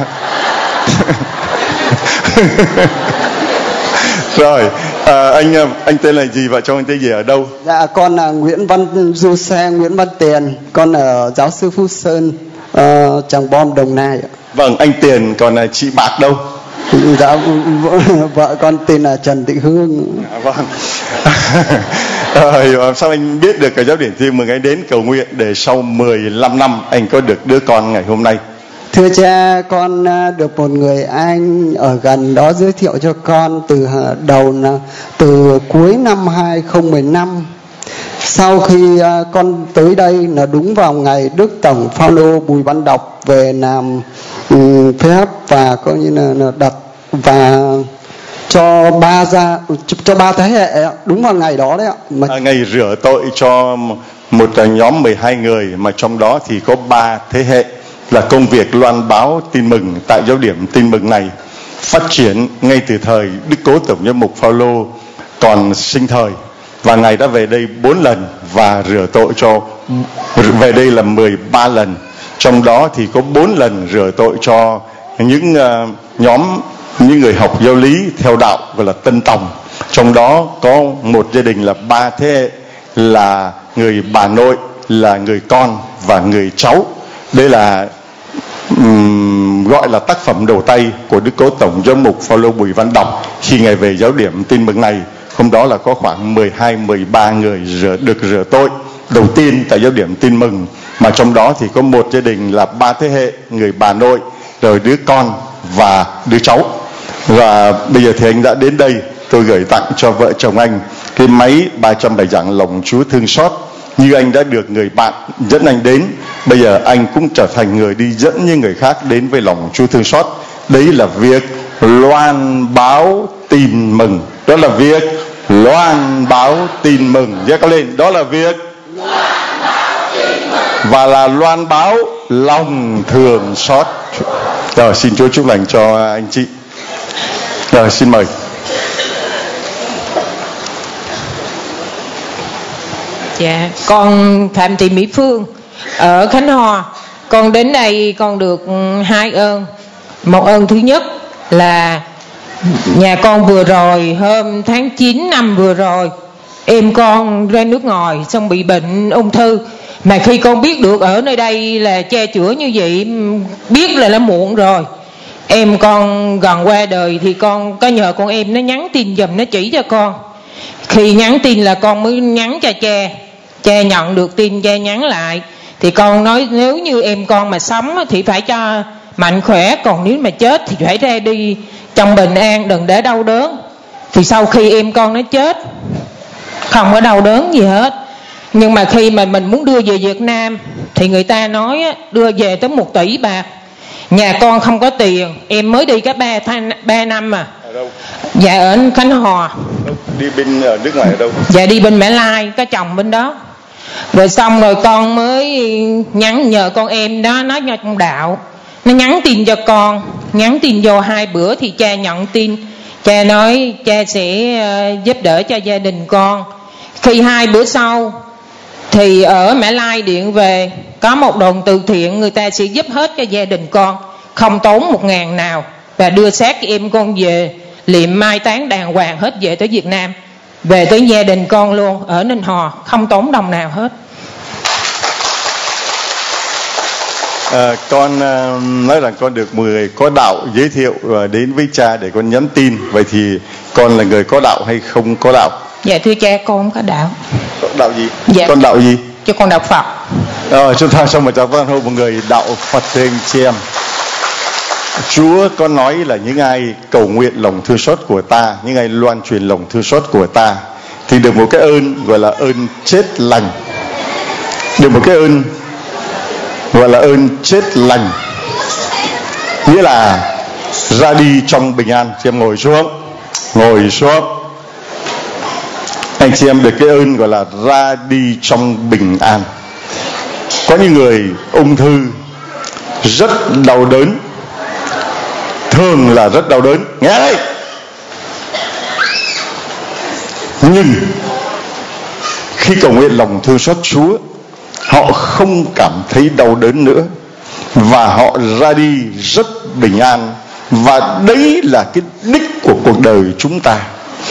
Rồi à, anh anh tên là gì, vợ chồng anh tên gì, ở đâu? Dạ con là Nguyễn Văn Du Xe Nguyễn Văn Tiền, con ở giáo sư Phú Sơn, uh, Tràng Bom, Đồng Nai ạ. Vâng, anh Tiền. Còn là chị Bạc đâu? Dạ vợ con tên là Trần Thị Hương. À, vâng. Rồi sao anh biết được cả giáo điểm tin mừng anh đến cầu nguyện để sau mười lăm năm anh có được đứa con ngày hôm nay? Thưa cha, con được một người anh ở gần đó giới thiệu cho con từ đầu từ cuối năm hai không một năm. Sau khi con tới đây là đúng vào ngày Đức Tổng Phaolô Bùi Văn Đọc về làm um, phép và coi như là, là đặt và cho ba gia cho ba thế hệ, đúng vào ngày đó đấy ạ. Mà... À, ngày rửa tội cho một nhóm mười hai người, mà trong đó thì có ba thế hệ, là công việc loan báo tin mừng tại giáo điểm tin mừng này phát triển ngay từ thời Đức Cố Tổng giám mục Phaolô còn sinh thời, và ngài đã về đây bốn lần và rửa tội cho về đây là mười ba lần. Trong đó thì có bốn lần rửa tội cho những uh, nhóm những người học giáo lý theo đạo gọi là Tân Tòng. Trong đó có một gia đình là ba thế hệ, là người bà nội, là người con và người cháu. Đây là um, gọi là tác phẩm đầu tay của Đức Cố Tổng giám mục Phaolô Bùi Văn Đọc khi ngài về giáo điểm tin mừng này. Hôm đó là có khoảng mười hai mười ba người rửa, được rửa tội đầu tiên tại giáo điểm tin mừng, mà trong đó thì có một gia đình là ba thế hệ, người bà nội, rồi đứa con và đứa cháu. Và bây giờ thì anh đã đến đây, tôi gửi tặng cho vợ chồng anh cái máy ba trăm bài giảng Lòng Chúa Thương Xót. Như anh đã được người bạn dẫn anh đến, bây giờ anh cũng trở thành người đi dẫn những người khác đến với Lòng Chúa Thương Xót. Đấy là việc loan báo tin mừng. Đó là việc loan báo tin mừng. Giơ lên, đó là việc loan báo tin mừng. Và là loan báo lòng thương xót. Rồi xin Chúa chúc lành cho anh chị. Rồi xin mời. Dạ, con Phạm Thị Mỹ Phương ở Khánh Hòa. Con đến đây con được hai ơn. Một ơn thứ nhất là nhà con vừa rồi hôm tháng chín năm vừa rồi, em con ra nước ngoài xong bị bệnh ung thư. Mà khi con biết được ở nơi đây là che chữa như vậy, biết là nó muộn rồi. Em con gần qua đời thì con có nhờ con em nó nhắn tin giùm, nó chỉ cho con. Khi nhắn tin là con mới nhắn cho cha. Cha nhận được tin, cha nhắn lại. Thì con nói nếu như em con mà sống thì phải cho mạnh khỏe, còn nếu mà chết thì phải ra đi trong bình an, đừng để đau đớn. Thì sau khi em con nó chết, không có đau đớn gì hết. Nhưng mà khi mà mình muốn đưa về Việt Nam thì người ta nói đưa về tới một tỷ bạc. Nhà con không có tiền, em mới đi có ba, ba năm mà. Ở đâu? Dạ ở Khánh Hòa. Đi bên ở nước ngoài ở đâu? Dạ đi bên Mã Lai, có chồng bên đó. Rồi xong rồi con mới nhắn nhờ con em đó, nói trong đạo, nó nhắn tin cho con, nhắn tin vô hai bữa thì cha nhận tin. cha nói cha sẽ uh, giúp đỡ cho gia đình con. Khi hai bữa sau thì ở Mã Lai điện về có một đoàn từ thiện, người ta sẽ giúp hết cho gia đình con, không tốn một ngàn nào, và đưa xác em con về liệm mai táng đàng hoàng hết, về tới Việt Nam, về tới gia đình con luôn ở Ninh Hòa, không tốn đồng nào hết. À, con uh, nói rằng con được một người có đạo giới thiệu uh, đến với cha để con nhắn tin. Vậy thì con là người có đạo hay không có đạo? Dạ thưa cha, con không có đạo. Đạo gì? Dạ. Con đạo gì? Cho con đạo Phật. Rồi chúng ta xong một chào con hô một người đạo Phật thưa anh chị em. Chúa có nói là những ai cầu nguyện lòng thương xót của ta, những ai loan truyền lòng thương xót của ta thì được một cái ơn gọi là ơn chết lành. Được một cái ơn gọi là ơn chết lành, nghĩa là ra đi trong bình an. Chị em ngồi xuống, ngồi xuống. Anh chị em được cái ơn gọi là ra đi trong bình an. Có những người ung thư rất đau đớn, thường là rất đau đớn, nghe đây. Nhưng khi cầu nguyện lòng thương xót Chúa, họ không cảm thấy đau đớn nữa, và họ ra đi rất bình an. Và đấy là cái đích của cuộc đời chúng ta.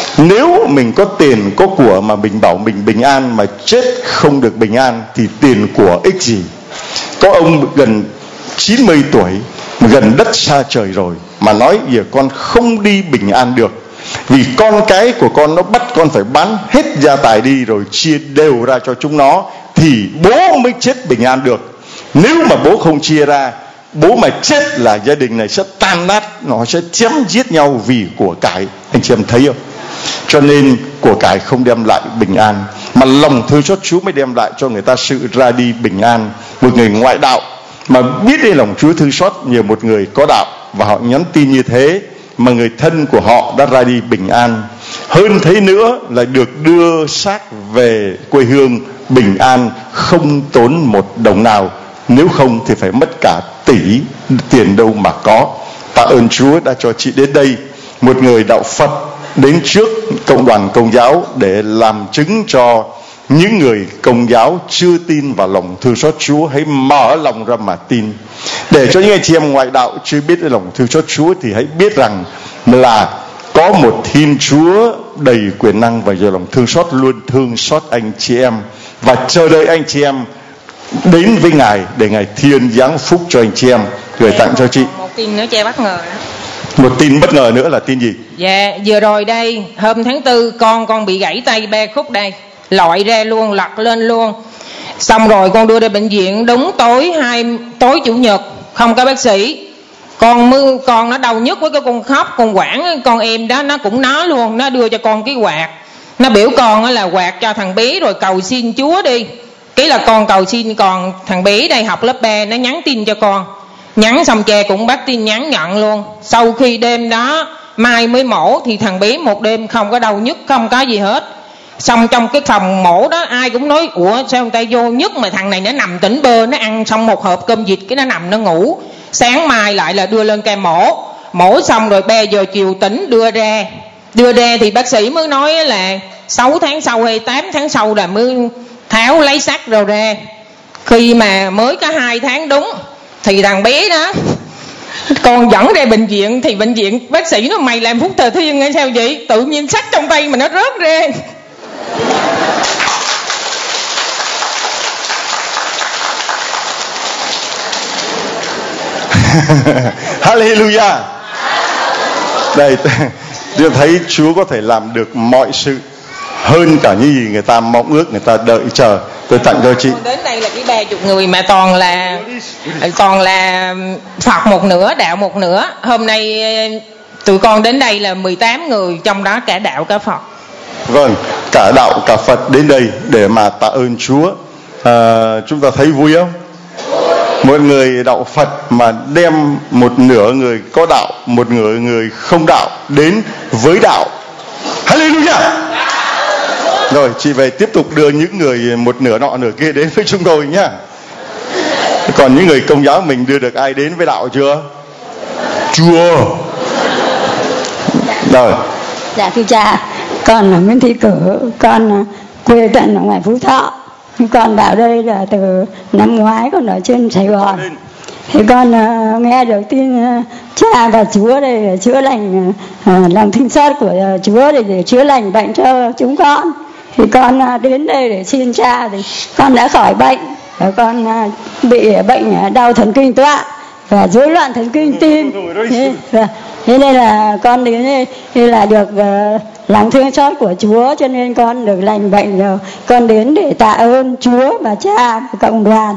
Nếu mình có tiền có của mà mình bảo mình bình an mà chết không được bình an thì tiền của ích gì? Có ông gần chín mươi tuổi, gần đất xa trời rồi, mà nói giờ con không đi bình an được, vì con cái của con nó bắt con phải bán hết gia tài đi rồi chia đều ra cho chúng nó thì bố mới chết bình an được. Nếu mà bố không chia ra, bố mà chết là gia đình này sẽ tan nát, nó sẽ chém giết nhau vì của cải. Anh chị em thấy không? Cho nên của cải không đem lại bình an, mà lòng thương xót Chúa mới đem lại cho người ta sự ra đi bình an. Một người ngoại đạo mà biết đến lòng Chúa thương xót nhiều một người có đạo, và họ nhắn tin như thế mà người thân của họ đã ra đi bình an. Hơn thế nữa là được đưa xác về quê hương bình an, không tốn một đồng nào. Nếu không thì phải mất cả tỷ, tiền đâu mà có. Tạ ơn Chúa đã cho chị đến đây, một người đạo Phật đến trước cộng đoàn Công giáo để làm chứng cho những người Công giáo chưa tin vào lòng thương xót Chúa hãy mở lòng ra mà tin. Để cho những anh chị em ngoại đạo chưa biết đến lòng thương xót Chúa thì hãy biết rằng là có một Thiên Chúa đầy quyền năng và giờ lòng thương xót luôn thương xót anh chị em, và chờ đợi anh chị em đến với Ngài để Ngài thiên giáng phúc cho anh chị em. Gửi tặng cho chị một tin nữa cha bất ngờ đó. Một tin bất ngờ nữa là tin gì? Dạ vừa rồi đây, hôm tháng tư con con bị gãy tay ba khúc đây, lọi ra luôn, lật lên luôn. Xong rồi con đưa đến bệnh viện đúng tối hai tối chủ nhật, không có bác sĩ. Con mưa con nó đau nhức với cái con khóc, con quảng con em đó nó cũng nói luôn, nó đưa cho con cái quạt, nó biểu con là quạt cho thằng bé rồi cầu xin Chúa đi. Cái là con cầu xin, còn thằng bé đây học lớp ba nó nhắn tin cho con, nhắn xong cha cũng bắt tin nhắn nhận luôn. Sau khi đêm đó mai mới mổ thì thằng bé một đêm không có đau nhức, không có gì hết. Xong trong cái phòng mổ đó ai cũng nói ủa sao người ta vô nhức mà thằng này nó nằm tỉnh bơ, nó ăn xong một hộp cơm vịt cái nó nằm nó ngủ. Sáng mai lại là đưa lên ca mổ, mổ xong rồi ba giờ chiều tỉnh đưa ra. Đưa ra thì bác sĩ mới nói là sáu tháng sau hay tám tháng sau là mới tháo lấy sắt rồi ra. Khi mà mới có hai tháng đúng thì thằng bé đó con dẫn ra bệnh viện thì bệnh viện bác sĩ nó mày làm phúc thờ thiên hay sao vậy, tự nhiên sắt trong tay mà nó rớt ra. Hallelujah. Đây tôi thấy Chúa có thể làm được mọi sự hơn cả những gì người ta mong ước, người ta đợi chờ. Tôi tặng cho chị. Đến đây là cái ba chục người mà toàn là toàn là Phật một nửa, đạo một nửa. Hôm nay tụi con đến đây là mười tám người, trong đó cả đạo cả Phật. Vâng, cả đạo cả Phật đến đây để mà tạ ơn Chúa. À, chúng ta thấy vui không? Một người đạo Phật mà đem một nửa người có đạo, một nửa người không đạo đến với đạo. Hallelujah. Rồi chị về tiếp tục đưa những người một nửa nọ nửa kia đến với chúng tôi nhá. Còn những người Công giáo mình đưa được ai đến với đạo chưa? Chưa. Rồi. Dạ thưa cha, con là Nguyễn Thị Cử, con quê tận ở ngoài Phú Thọ. Con vào đây là từ năm ngoái, con ở trên Sài Gòn. Thì con uh, nghe được tin uh, cha và Chúa đây để chữa lành uh, lòng thương xót của uh, Chúa để, để chữa lành bệnh cho chúng con. Thì con uh, đến đây để xin cha, thì con đã khỏi bệnh. Và con uh, bị bệnh uh, đau thần kinh tọa và rối loạn thần kinh tim. Thế, và, thế nên là con đến đây thì là được uh, lòng thương xót của Chúa, cho nên con được lành bệnh rồi. Con đến để tạ ơn Chúa và cha và cộng đoàn.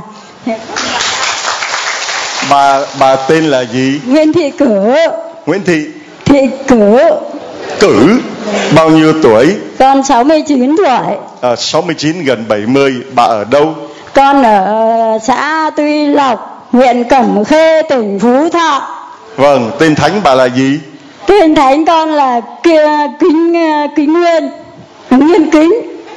Bà bà tên là gì? Nguyễn Thị Cử. Nguyễn Thị Thị Cử. Cử. Bao nhiêu tuổi? Con sáu mươi chín tuổi. À, sáu mươi chín gần bảy mươi. Bà ở đâu? Con ở xã Tuy Lộc, huyện Cẩm Khê, tỉnh Phú Thọ. Vâng, tên thánh bà là gì? Tên thánh con là kia Kính Kính Nguyên. Nguyên Kính.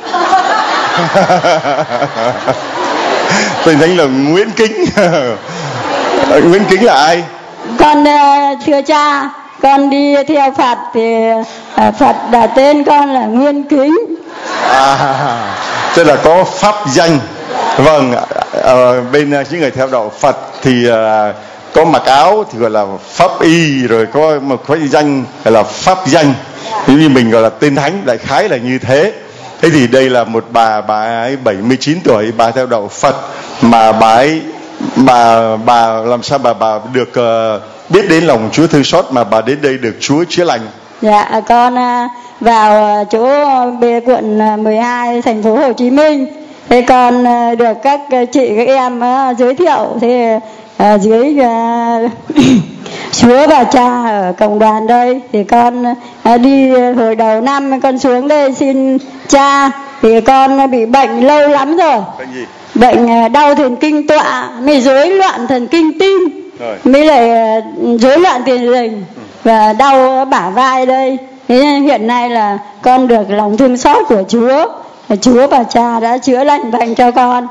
Tên thánh là Nguyễn Kính. Nguyễn Kính là ai? Con thưa cha, con đi theo Phật thì Phật đặt tên con là Nguyên Kính. À, tức là có pháp danh. Vâng, ở bên những người theo đạo Phật thì uh, có mặc áo thì gọi là pháp y, rồi có một cái danh gọi là pháp danh. Nếu như mình gọi là tên thánh, đại khái là như thế. Thế thì đây là một bà, bà ấy bảy mươi chín tuổi, bà theo đạo Phật, mà bà ấy bà bà làm sao bà bà được uh, biết đến lòng Chúa thương xót mà bà đến đây được Chúa chữa lành? Dạ, con uh, vào chỗ bề quận mười hai thành phố Hồ Chí Minh. Thế con uh, được các chị các em uh, giới thiệu thì uh, dưới uh, Chúa và cha ở cộng đoàn đây thì con uh, đi hồi đầu năm con xuống đây xin cha, thì con bị bệnh lâu lắm rồi. Bệnh gì? Bệnh đau thần kinh tọa, mới rối loạn thần kinh tim, rồi. Mới lại rối loạn tiền đình ừ. và đau bả vai đây. Thế nên hiện nay là con được lòng thương xót của Chúa, Chúa và cha đã chữa lành bệnh cho con.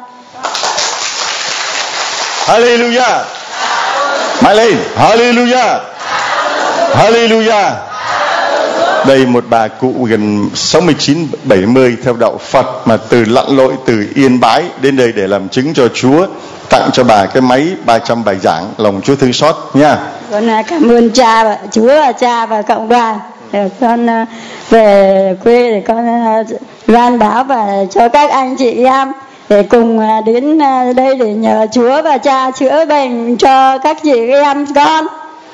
Hallelujah. Mãi lên. Hallelujah. Hallelujah. Đây một bà cụ gần sáu mươi chín bảy mươi theo đạo Phật mà từ lặn lội từ Yên Bái đến đây để làm chứng cho Chúa, tặng cho bà cái máy ba trăm bài giảng lòng Chúa thương xót nha. Con cảm ơn cha và Chúa và cha và cộng đoàn. Để con về quê để con loan báo và cho các anh chị em để cùng đến đây để nhờ Chúa và cha chữa bệnh cho các chị em con.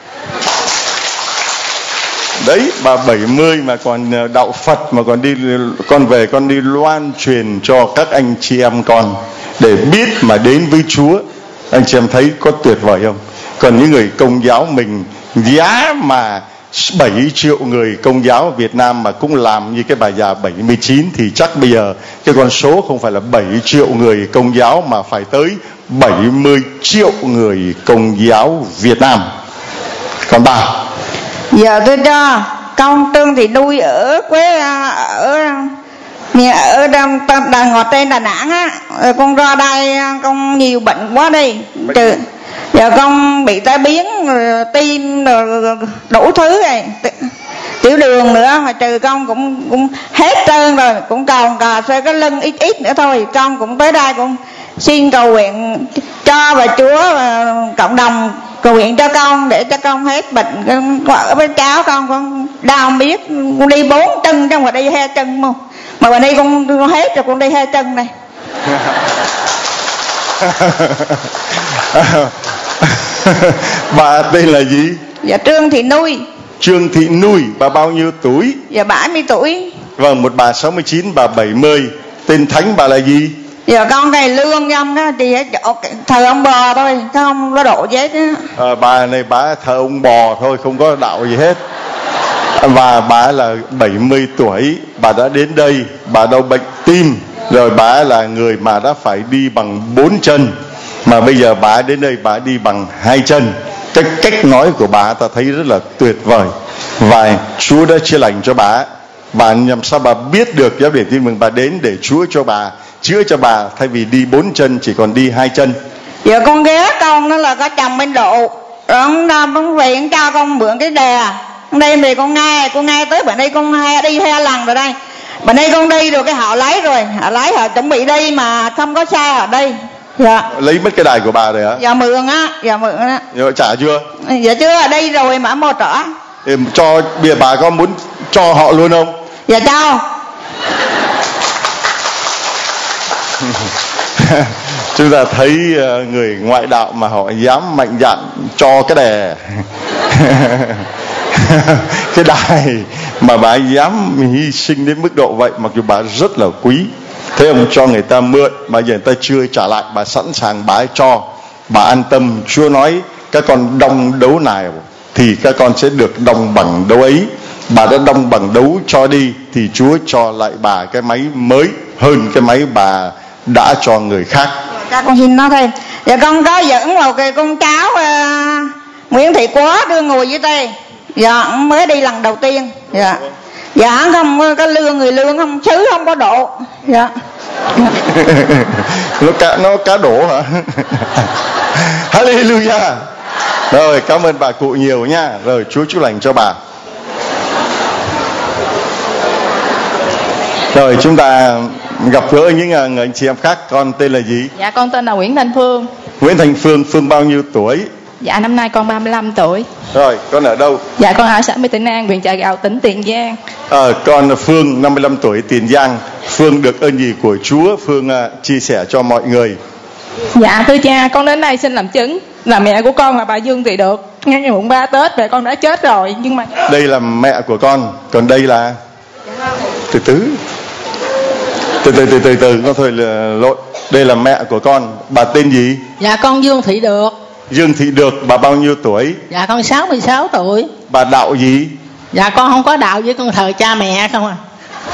Đấy, bà bảy mươi mà còn đạo Phật mà còn đi, con về con đi loan truyền cho các anh chị em con để biết mà đến với Chúa. Anh chị em thấy có tuyệt vời không? Còn những người Công giáo mình giá mà bảy triệu người Công giáo Việt Nam mà cũng làm như cái bà già bảy mươi chín thì chắc bây giờ cái con số không phải là bảy triệu người Công giáo mà phải tới bảy mươi triệu người Công giáo Việt Nam. Còn bà? Giờ tôi cho con Trương Thị Nuôi ở quê ở ở trong Đà Ngọt trên Đà Nẵng á, con ra đây con nhiều bệnh quá đi. Trừ giờ con bị tai biến rồi, tim rồi, đủ thứ này, tiểu đường nữa, mà trừ con cũng cũng hết trơn rồi, cũng còn cà phê cái lưng ít ít nữa thôi. Con cũng tới đây cũng xin cầu nguyện cho và Chúa và cộng đồng cầu nguyện cho con để cho con hết bệnh. Ở với cháu con con đau biết, con đi bốn chân trong mà đi hai chân mà mà đây con, con hết rồi, con đi hai chân này. Bà tên là gì? Dạ Trương Thị Nuôi. Trương Thị Nuôi. Bà bao nhiêu tuổi? Dạ bảy mươi tuổi. Vâng, một bà sáu mươi chín, bà bảy mươi. Tên thánh bà là gì? Giờ con này lương trong đó thì thờ ông bò thôi, không có độ gì hết. À, bà này bà thờ ông bò thôi, không có đạo gì hết. Và bà là bảy mươi tuổi, bà đã đến đây, bà đau bệnh tim, rồi bà là người mà đã phải đi bằng bốn chân, mà bây giờ bà đến đây bà đi bằng hai chân. Cái cách nói của bà ta thấy rất là tuyệt vời, và Chúa đã chữa lành cho bà. Bà làm sao bà biết được giáo điển tin mừng, bà đến để Chúa cho bà chữa cho bà, thay vì đi bốn chân chỉ còn đi hai chân. Giờ con ghé con nó là có chồng bên độ, rồi ông ông viện cho con mượn cái đè, đây về con nghe con nghe tới bữa đây con hay đi hai lần rồi đây. Bữa nay con đi rồi cái họ lấy rồi, họ lấy họ chuẩn bị đi mà không có xe ở đây. Dạ. Lấy mất cái đài của bà rồi hả? Dạ mượn á, dạ mượn á. Rồi trả chưa? Dạ chưa, ở đây rồi mà mua trả. Em cho bây giờ bà có muốn cho họ luôn không? Dạ cho. Chúng ta thấy người ngoại đạo mà họ dám mạnh dạn cho cái đè cái đài mà bà dám hy sinh đến mức độ vậy, mặc dù bà rất là quý. Thế ông cho người ta mượn mà giờ người ta chưa trả lại, bà sẵn sàng bà ấy cho. Bà an tâm, Chúa nói các con đong đấu nào thì các con sẽ được đong bằng đấu ấy. Bà đã đong bằng đấu cho đi thì Chúa cho lại bà cái máy mới hơn cái máy bà đã cho người khác. Dạ con xin nói thêm. Dạ con có dẫn vào cái con cháu uh, Nguyễn Thị Quá đưa ngồi dưới đây. Dạ mới đi lần đầu tiên. Dạ. Dạ không có lương, người lương không xứ không có độ. Dạ. nó cá nó cá đổ hả? Hallelujah. Rồi cảm ơn bà cụ nhiều nha. Rồi Chúa chúc lành cho bà. Rồi chúng ta gặp gỡ những người anh chị em khác. Con tên là gì? Dạ con tên là Nguyễn Thanh Phương. Nguyễn Thanh Phương. Phương bao nhiêu tuổi? Dạ năm nay con ba mươi lăm tuổi. Rồi con ở đâu? Dạ con ở xã Mỹ Tịnh An, huyện Chợ Gạo, tỉnh Tiền Giang. Ờ, con là Phương, năm mươi lăm tuổi, Tiền Giang. Phương được ơn gì của Chúa? Phương uh, chia sẻ cho mọi người. Dạ thưa cha, con đến đây xin làm chứng là mẹ của con là bà Dương Thị Được. Ngay ngày mùng ba Tết về con đã chết rồi, nhưng mà đây là mẹ của con, còn đây là từ từ từ từ từ từ từ con thôi là lộn. Đây là mẹ của con, bà tên gì? Dạ con Dương Thị Được. Dương Thị Được, bà bao nhiêu tuổi? Dạ con sáu mươi sáu tuổi. Bà đạo gì? Dạ con không có đạo, với con thờ cha mẹ không à.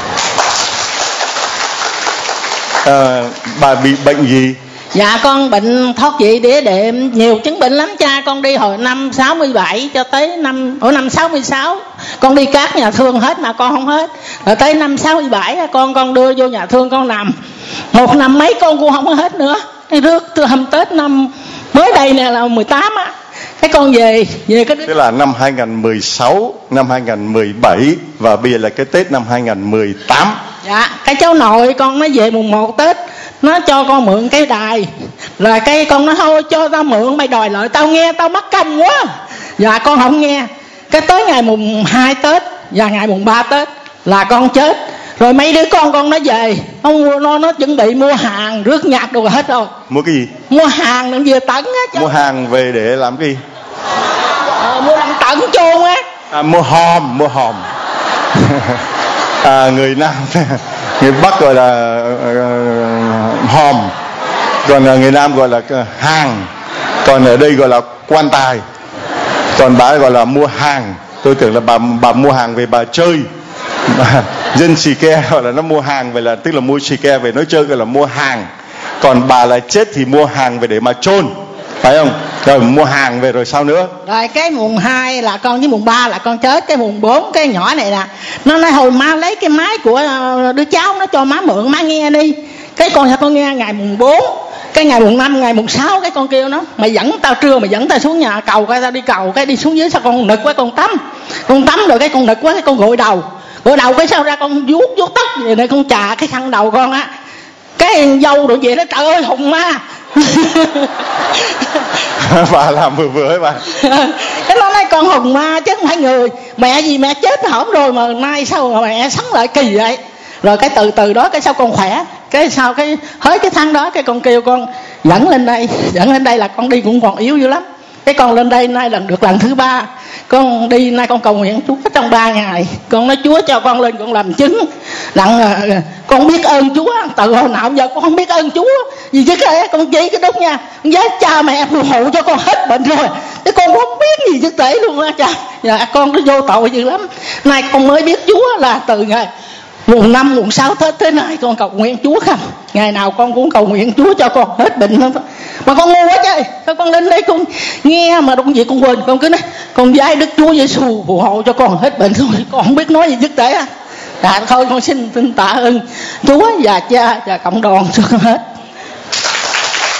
À, bà bị bệnh gì? Dạ con bệnh thoát vị đĩa đệm, nhiều chứng bệnh lắm cha. Con đi hồi năm sáu mươi bảy cho tới năm ở năm sáu mươi sáu con đi các nhà thương hết mà con không hết. Rồi tới năm sáu mươi bảy con con đưa vô nhà thương con nằm một năm mấy con cũng không có hết nữa. Cái rước từ hôm Tết năm mới đây nè là mười tám á, cái con về về cái tức là năm hai không một sáu, năm hai không một bảy và bây giờ là cái Tết năm hai không một tám. Dạ cái cháu nội con nó về mùng một Tết, nó cho con mượn cái đài, rồi cái con nó thôi cho tao mượn, mày đòi lại tao nghe tao mắc công quá. Dạ con không nghe. Cái tới ngày mùng hai Tết và ngày mùng ba Tết là con chết. Rồi mấy đứa con con nó về, nó mua nó nó chuẩn bị mua hàng rước nhạc đồ hết rồi. Mua cái gì? Mua hàng nó vừa tấn á chứ. Mua hàng về để làm cái gì? Ờ, mua làm tấn chôn á. À, mua hòm, mua hòm. À, người Nam, người Bắc gọi là uh, hòm, còn người Nam gọi là hàng, còn ở đây gọi là quan tài, còn bà gọi là mua hàng. Tôi tưởng là bà bà mua hàng về bà chơi. Dân xì ke gọi là nó mua hàng về là tức là mua xì ke về nói chơi gọi là mua hàng, còn bà là chết thì mua hàng về để mà chôn, phải không? Rồi mua hàng về rồi sao nữa? Rồi cái mùng hai là con, với mùng ba là con chết. Cái mùng bốn cái nhỏ này nè, nó nói hồi má lấy cái máy của đứa cháu nó cho má mượn, má nghe đi. Cái con sao con nghe ngày mùng bốn, cái ngày mùng năm, ngày mùng sáu cái con kêu nó mày dẫn tao trưa mày dẫn tao xuống nhà cầu, cái tao đi cầu, cái đi xuống dưới sao con nực quá, con tắm con tắm rồi cái con nực quá, cái con gội đầu gội đầu cái sao ra con vuốt vuốt tóc vậy này, con chà cái khăn đầu con á. Cái dâu rồi vậy đó, trời ơi hùng ma. Bà làm vừa vừa ấy bà. Cái nó nói con hùng ma chứ không phải người. Mẹ gì mẹ chết hổm rồi mà nay sao mà mẹ sống lại kỳ vậy. Rồi cái từ từ đó cái sao con khỏe. Cái sau cái hết cái tháng đó cái con kêu con dẫn lên đây, dẫn lên đây là con đi cũng còn yếu dữ lắm. Cái con lên đây nay lần được lần thứ ba, con đi nay con cầu nguyện Chúa trong ba ngày, con nói Chúa cho con lên con làm chứng đặng con biết ơn Chúa. Từ hồi nào giờ con không biết ơn Chúa gì chứ cái con chỉ cái đúng nha, giá cha mẹ phù hộ cho con hết bệnh rồi, cái con không biết gì chứ tệ luôn á cha. Dạ con nó vô tội dữ lắm. Nay con mới biết Chúa là từ ngày mùng năm mùng sáu Tết tới nay con cầu nguyện Chúa không, ngày nào con cũng cầu nguyện Chúa cho con hết bệnh lắm. Mà con ngu quá trời, sao con lên đây con nghe mà đúng gì con quên, con cứ nói con vái Đức Chúa Giêsu phù hộ cho con hết bệnh thôi, con không biết nói gì dứt tệ á. Dạ thôi con xin xin tạ ơn Chúa và cha và cộng đoàn cho con hết.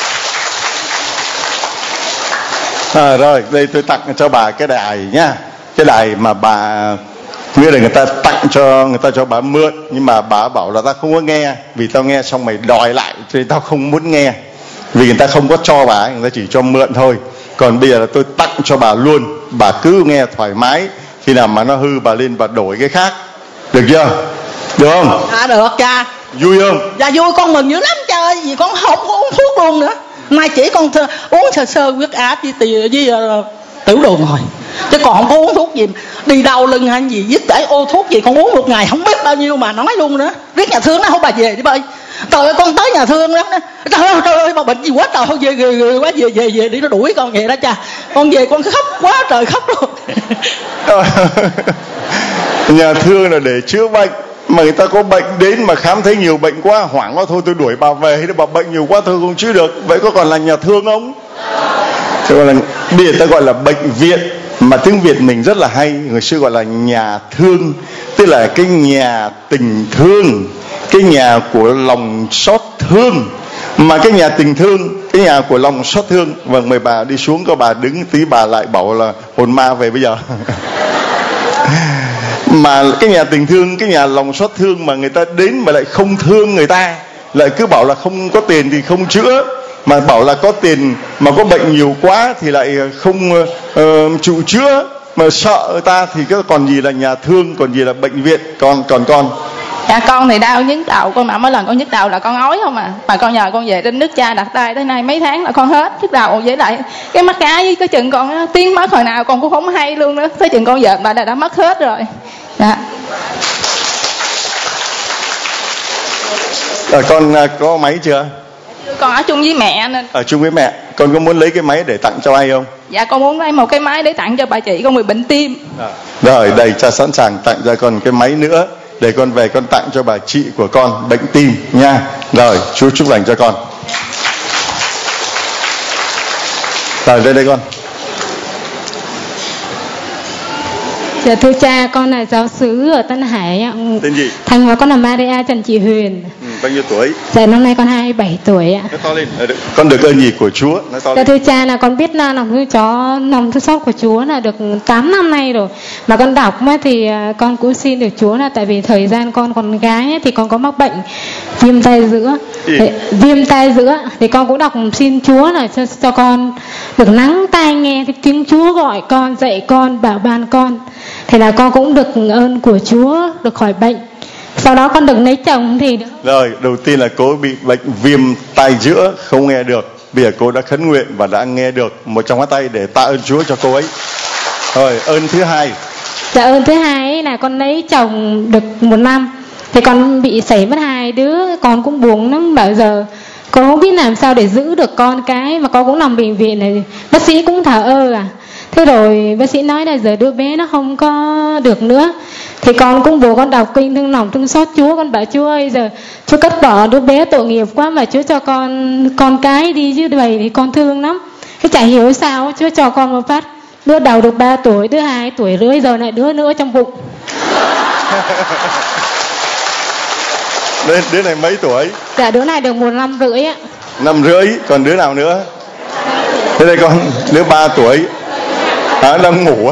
À, rồi đây tôi tặng cho bà cái đài nha. cái đài mà bà nghĩa là người ta tặng cho người ta cho bà mượn, nhưng mà bà bảo là ta không có nghe, vì tao nghe xong mày đòi lại cho nên tao không muốn nghe, vì người ta không có cho bà, người ta chỉ cho mượn thôi. Còn bây giờ là tôi tặng cho bà luôn, bà cứ nghe thoải mái, khi nào mà nó hư bà lên bà đổi cái khác, được chưa? Được không? À được cha. Vui không? Dạ vui, con mừng dữ lắm cha ơi, vì con không có uống thuốc luôn nữa. Nay chỉ con thơ, uống sơ sơ huyết áp với, tì, với uh, tiểu đường rồi, chứ còn không có uống thuốc gì. Đi đau lưng hay gì dứt để ô thuốc gì con uống một ngày không biết bao nhiêu mà nói luôn nữa. Riết nhà thương nó không bà về đi bơi. Trời ơi con tới nhà thương lắm đó. Trời ơi, trời ơi bà bệnh gì quá trời, thôi về về, về quá về về về đi, nó đuổi con về đó cha. Con về con khóc quá trời khóc luôn. Nhà thương là để chữa bệnh, mà người ta có bệnh đến mà khám thấy nhiều bệnh quá hoảng quá, thôi tôi đuổi bà về, hay bà bệnh nhiều quá thôi không chữa được. Vậy có còn là nhà thương không? Thế gọi là, bây giờ ta gọi là bệnh viện, mà tiếng Việt mình rất là hay, người xưa gọi là nhà thương, tức là cái nhà tình thương, cái nhà của lòng xót thương. Mà cái nhà tình thương, cái nhà của lòng xót thương. Vâng, mời bà đi xuống, có bà đứng tí bà lại bảo là hồn ma về bây giờ. Mà cái nhà tình thương, cái nhà lòng xót thương mà người ta đến mà lại không thương người ta, lại cứ bảo là không có tiền thì không chữa, mà bảo là có tiền mà có bệnh nhiều quá thì lại không uh, chịu chữa, mà sợ người ta thì cái còn gì là nhà thương, còn gì là bệnh viện. Còn còn con Dạ con thì đau nhức đầu, con mà mỗi lần con nhức đầu là con ói không à. Mà con nhờ con về trên nước cha đặt tay tới nay mấy tháng là con hết nhức đầu, với lại cái mắt cá với cái chừng con tiếng mất hồi nào con cũng không hay luôn đó. Tới chừng con dợt lại là đã mất hết rồi. Dạ. À, con có máy chưa? Con ở chung với mẹ nên. Ở chung với mẹ. Con có muốn lấy cái máy để tặng cho ai không? Dạ con muốn lấy một cái máy để tặng cho bà chị con bị bệnh tim. À. Rồi đây cha sẵn sàng tặng cho con cái máy nữa, để con về con tặng cho bà chị của con bệnh tim nha. Rồi chú chúc lành cho con. Rồi đây đây con. Dạ thưa cha, con là giáo xứ ở Tân Hải ạ. Tên gì? Thanh Hóa, con là Maria Trần Thị Huyền. Ừ, bao nhiêu tuổi? Dạ năm nay con hai mươi bảy tuổi ạ. Nói to lên. Con được ơn gì của Chúa? Nói to lên. Dạ thưa cha, là con biết là lòng thương chó, lòng thương xót của Chúa là được tám năm nay rồi. Mà con đọc thì con cũng xin được Chúa là tại vì thời gian con còn gái thì con có mắc bệnh viêm tai giữa. Thì, viêm tai giữa thì con cũng đọc xin Chúa là cho, cho con được lắng tai nghe cái tiếng Chúa gọi con, dạy con, bảo ban con. Thì là con cũng được ơn của Chúa, được khỏi bệnh. Sau đó con được lấy chồng thì rồi đầu tiên là cô bị bệnh viêm tai giữa, không nghe được. Bây giờ cô đã khấn nguyện và đã nghe được. Một trong hai tay để tạ ơn Chúa cho cô ấy. Rồi ơn thứ hai. Dạ ơn thứ hai ấy là con lấy chồng được một năm thì con bị xảy mất hai đứa, con cũng buồn lắm, bảo giờ con không biết làm sao để giữ được con cái, mà con cũng nằm bệnh viện này, bác sĩ cũng thờ ơ à. Thế rồi bác sĩ nói là giờ đứa bé nó không có được nữa. Thì con cũng buồn, con đọc kinh thương lòng thương xót Chúa, con bảo Chúa ơi giờ Chúa cất bỏ đứa bé tội nghiệp quá, mà Chúa cho con con cái đi chứ vậy thì con thương lắm. Thế chả hiểu sao Chúa cho con một phát đứa đầu được ba tuổi, đứa hai tuổi rưỡi, giờ lại đứa nữa trong bụng. Đứa, đứa này mấy tuổi? Dạ đứa này được một năm rưỡi ạ. Năm rưỡi, còn đứa nào nữa? Thế đây con, đứa ba tuổi à, đang ngủ.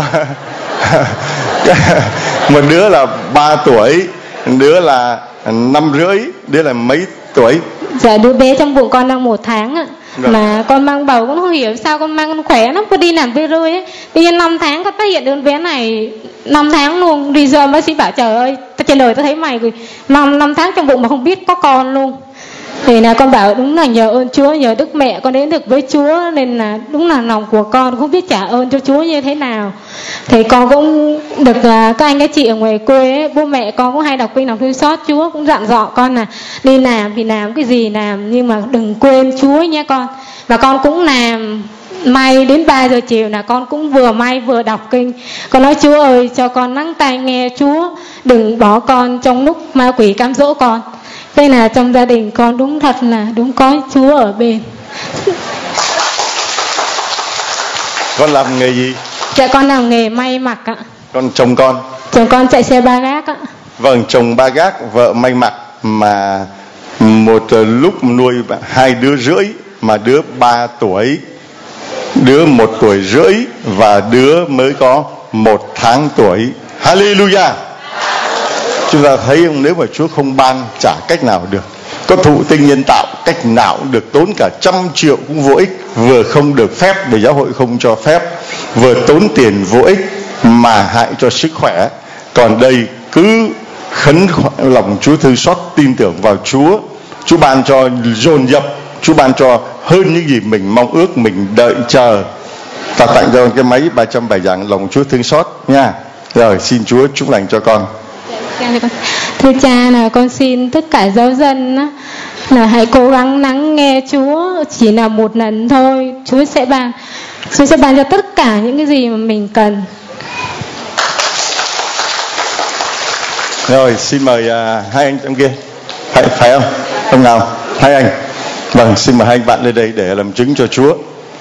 Một đứa là ba tuổi, đứa là năm rưỡi, đứa là mấy tuổi? Dạ đứa bé trong bụng con đang một tháng ạ. Rồi. Mà con mang bầu cũng không hiểu sao con mang con khỏe lắm, con đi làm virus ấy. Tuy nhiên năm tháng con phát hiện đứa bé này năm tháng luôn. Đi giờ bác sĩ bảo trời ơi, trên đời tao thấy mày năm năm tháng trong bụng mà không biết có con luôn. Thì là con bảo đúng là nhờ ơn Chúa, nhờ Đức Mẹ con đến được với Chúa, nên là đúng là lòng của con không biết trả ơn cho Chúa như thế nào. Thì con cũng được uh, các anh các chị ở ngoài quê ấy, bố mẹ con cũng hay đọc kinh lòng thương xót Chúa, cũng dặn dò con là đi làm thì làm cái gì làm nhưng mà đừng quên Chúa nha con. Và con cũng làm may đến ba giờ chiều là con cũng vừa may vừa đọc kinh. Con nói Chúa ơi cho con lắng tai nghe Chúa, đừng bỏ con trong lúc ma quỷ cám dỗ con. Đây là trong gia đình con đúng thật là đúng có Chúa ở bên. Con làm nghề gì? Dạ con làm nghề may mặc ạ. Con chồng con? Chồng con chạy xe ba gác ạ. Vâng, chồng ba gác, vợ may mặc. Mà một lúc nuôi hai đứa rưỡi, mà đứa ba tuổi, đứa một tuổi rưỡi và đứa mới có một tháng tuổi. Hallelujah. Chúng ta thấy không, nếu mà Chúa không ban chả cách nào được. Có thụ tinh nhân tạo cách nào cũng được, tốn cả trăm triệu cũng vô ích. Vừa không được phép để giáo hội không cho phép, vừa tốn tiền vô ích mà hại cho sức khỏe. Còn đây cứ khấn lòng Chúa thương xót, tin tưởng vào Chúa, Chúa ban cho dồn dập, Chúa ban cho hơn những gì mình mong ước, mình đợi chờ. Ta tặng cho cái máy ba trăm bài giảng lòng Chúa thương xót nha. Rồi xin Chúa chúc lành cho con. Thưa cha, là con xin tất cả giáo dân á, là hãy cố gắng lắng nghe Chúa, chỉ là một lần thôi, Chúa sẽ ban, Chúa sẽ ban cho tất cả những cái gì mà mình cần. Rồi xin mời uh, hai anh trong kia, phải, phải không? Ông nào? Hai anh. Vâng, xin mời hai anh bạn lên đây để làm chứng cho Chúa.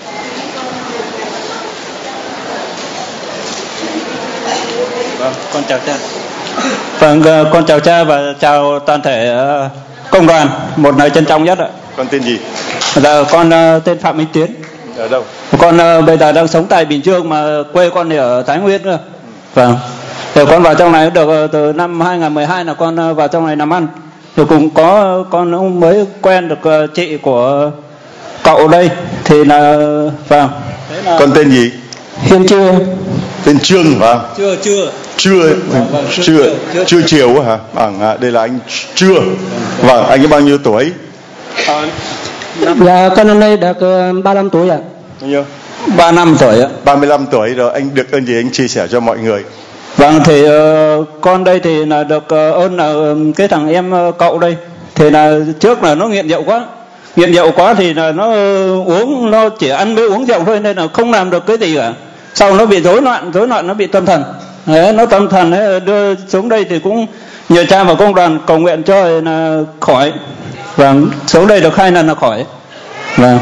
Vâng, con chào cha. Vâng, con chào cha và chào toàn thể uh, công đoàn. Một lời trân trọng nhất ạ. Con tên gì? Dạ, con uh, tên Phạm Minh Tiến. Ở đâu? Con uh, bây giờ đang sống tại Bình Dương mà quê con thì ở Thái Nguyên nữa. Vâng. Rồi con vào trong này được uh, từ năm hai không một hai là con uh, vào trong này làm ăn. Rồi cũng có uh, con mới quen được uh, chị của cậu đây thì là vâng. Là... Con tên gì? Hiên Trương. Tên Trương phải không? Chưa chưa. Chưa vâng, vâng, chưa, chưa, chưa chưa chiều hả? Vâng, à, đây là anh Trưa. Vâng, anh ấy bao nhiêu tuổi? À, dạ con năm nay được uh, ba mươi lăm tuổi ạ. Bao nhiêu? ba mươi lăm tuổi ạ. ba mươi lăm tuổi rồi, anh được ơn gì anh chia sẻ cho mọi người? Vâng, thì uh, con đây thì là được uh, ơn là uh, cái thằng em uh, cậu đây thì là trước là nó nghiện rượu quá. Nghiện rượu quá thì là nó uh, uống, nó chỉ ăn với uống rượu thôi nên là không làm được cái gì cả. Sau nó bị rối loạn, rối loạn nó bị tâm thần. Đấy, nó tâm thần ấy, đưa xuống đây thì cũng nhờ cha và công đoàn cầu nguyện cho là khỏi. Vâng, xuống đây được hai lần là khỏi. Vâng.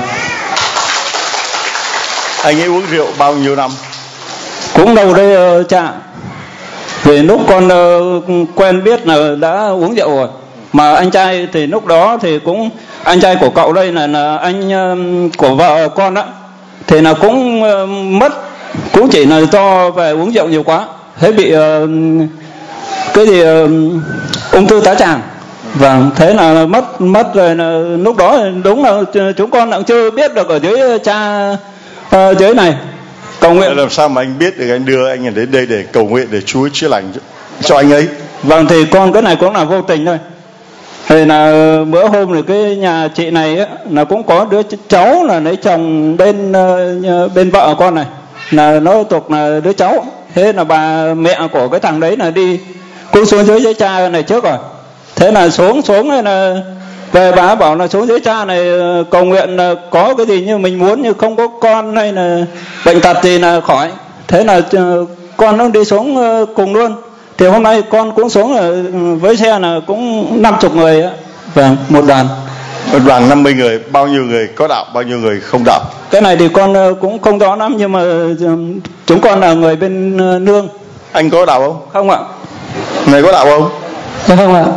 Anh ấy uống rượu bao nhiêu năm? Cũng đâu đây uh, cha. Vì lúc con uh, quen biết là đã uống rượu rồi. Mà anh trai thì lúc đó thì cũng anh trai của cậu đây là, là anh uh, của vợ con đó thì là cũng uh, mất, cũng chỉ là do về uống rượu nhiều quá, thế bị uh, cái gì uh, ung thư tá tràng. Vâng, thế là mất mất rồi là, lúc đó đúng là chúng con cũng chưa biết được ở dưới cha uh, dưới này cầu nguyện. Làm sao mà anh biết được anh đưa anh đến đây để cầu nguyện để Chúa chữa lành cho anh ấy? Vâng, thì con cái này cũng là vô tình thôi. Thì là bữa hôm thì cái nhà chị này ấy, là cũng có đứa cháu là lấy chồng bên uh, bên vợ con này, là nó thuộc là đứa cháu. Thế là bà mẹ của cái thằng đấy là đi cũng xuống dưới với cha này trước rồi. Thế là xuống xuống là về bà bảo là xuống dưới cha này cầu nguyện là có cái gì như mình muốn, như không có con hay là bệnh tật gì là khỏi. Thế là con nó đi xuống cùng luôn. Thì hôm nay con cũng xuống với xe là cũng năm chục người. Vâng, một đoàn. Một đoàn năm mươi người, bao nhiêu người có đạo, bao nhiêu người không đạo? Cái này thì con cũng không rõ lắm, nhưng mà chúng con là người bên nương. Anh có đạo không? Không ạ. Này có đạo không? Dạ không ạ.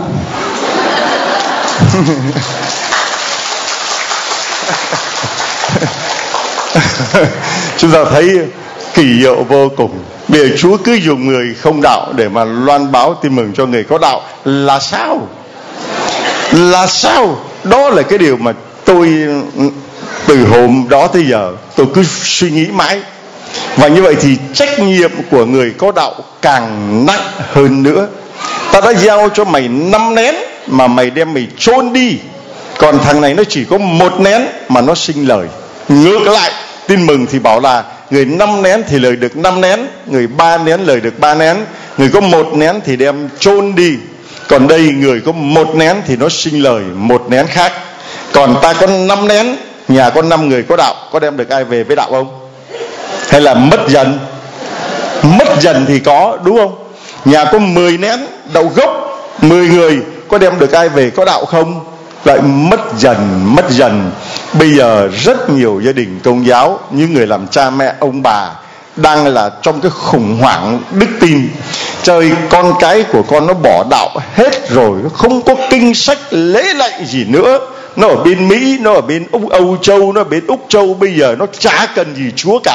Chúng ta thấy kỳ diệu vô cùng. Bây giờ Chúa cứ dùng người không đạo để mà loan báo tin mừng cho người có đạo là sao? Là sao? Đó là cái điều mà tôi từ hôm đó tới giờ tôi cứ suy nghĩ mãi. Và như vậy thì trách nhiệm của người có đạo càng nặng hơn nữa. Ta đã giao cho mày năm nén mà mày đem mày chôn đi, còn thằng này nó chỉ có một nén mà nó sinh lời. Ngược lại, tin mừng thì bảo là người năm nén thì lời được năm nén, người ba nén lời được ba nén, người có một nén thì đem chôn đi. Còn đây người có một nén thì nó sinh lời một nén khác. Còn ta có năm nén, nhà có năm người có đạo, có đem được ai về với đạo không? Hay là mất dần? Mất dần thì có, đúng không? Nhà có mười nén đậu gốc, mười người, có đem được ai về có đạo không? Lại mất dần, mất dần. Bây giờ rất nhiều gia đình công giáo, những người làm cha mẹ ông bà đang là trong cái khủng hoảng đức tin. Trời, con cái của con nó bỏ đạo hết rồi, nó không có kinh sách lễ lệnh gì nữa. Nó ở bên Mỹ, nó ở bên Úc, Âu Châu, nó ở bên Úc Châu. Bây giờ nó chả cần gì Chúa cả.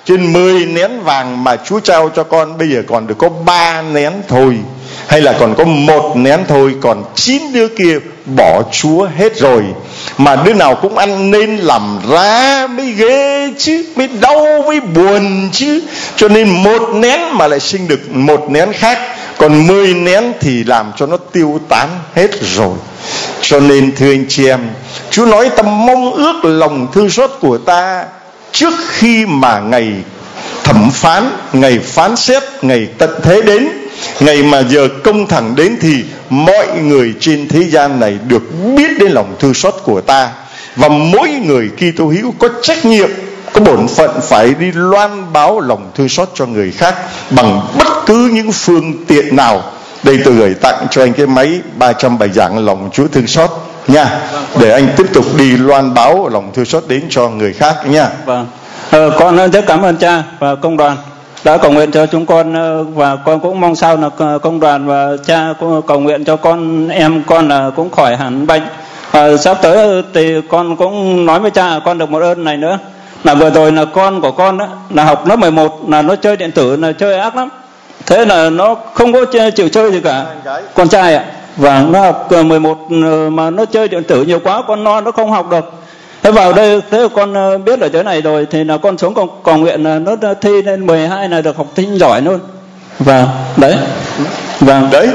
trên mười nén vàng mà Chúa trao cho con bây giờ còn được có ba nén thôi, hay là còn có một nén thôi, còn chín đứa kia bỏ Chúa hết rồi. Mà đứa nào cũng ăn nên làm ra mới ghê chứ, mới đau mới buồn chứ. Cho nên một nén mà lại sinh được một nén khác, còn mười nén thì làm cho nó tiêu tán hết rồi. Cho nên thưa anh chị em, Chúa nói ta mong ước lòng thương xót của ta trước khi mà ngày thẩm phán, ngày phán xét, ngày tận thế đến, ngày mà giờ công thẳng đến, thì mọi người trên thế gian này được biết đến lòng thương xót của ta. Và mỗi người Kitô hữu có trách nhiệm, có bổn phận phải đi loan báo lòng thương xót cho người khác bằng bất cứ những phương tiện nào. Đây tôi gửi tặng cho anh cái máy ba trăm bài giảng lòng Chúa thương xót nha, để anh tiếp tục đi loan báo lòng thương xót đến cho người khác nha. Vâng. Ờ, con rất cảm ơn cha và công đoàn đã cầu nguyện cho chúng con, và con cũng mong sao là công đoàn và cha cũng cầu nguyện cho con em con là cũng khỏi hẳn bệnh. À, sắp tới thì con cũng nói với cha con được một ơn này nữa, là vừa rồi là con của con đó, là học lớp mười một, là nó chơi điện tử, là chơi ác lắm. Thế là nó không có chơi, chịu chơi gì cả, con trai ạ. Và nó học mười một mà nó chơi điện tử nhiều quá, con no nó không học được. Thế vào đây, thế con biết ở chỗ này rồi thì là con xuống cầu, cầu nguyện là nó thi lên mười hai là được học sinh giỏi luôn. Và đấy, và đấy.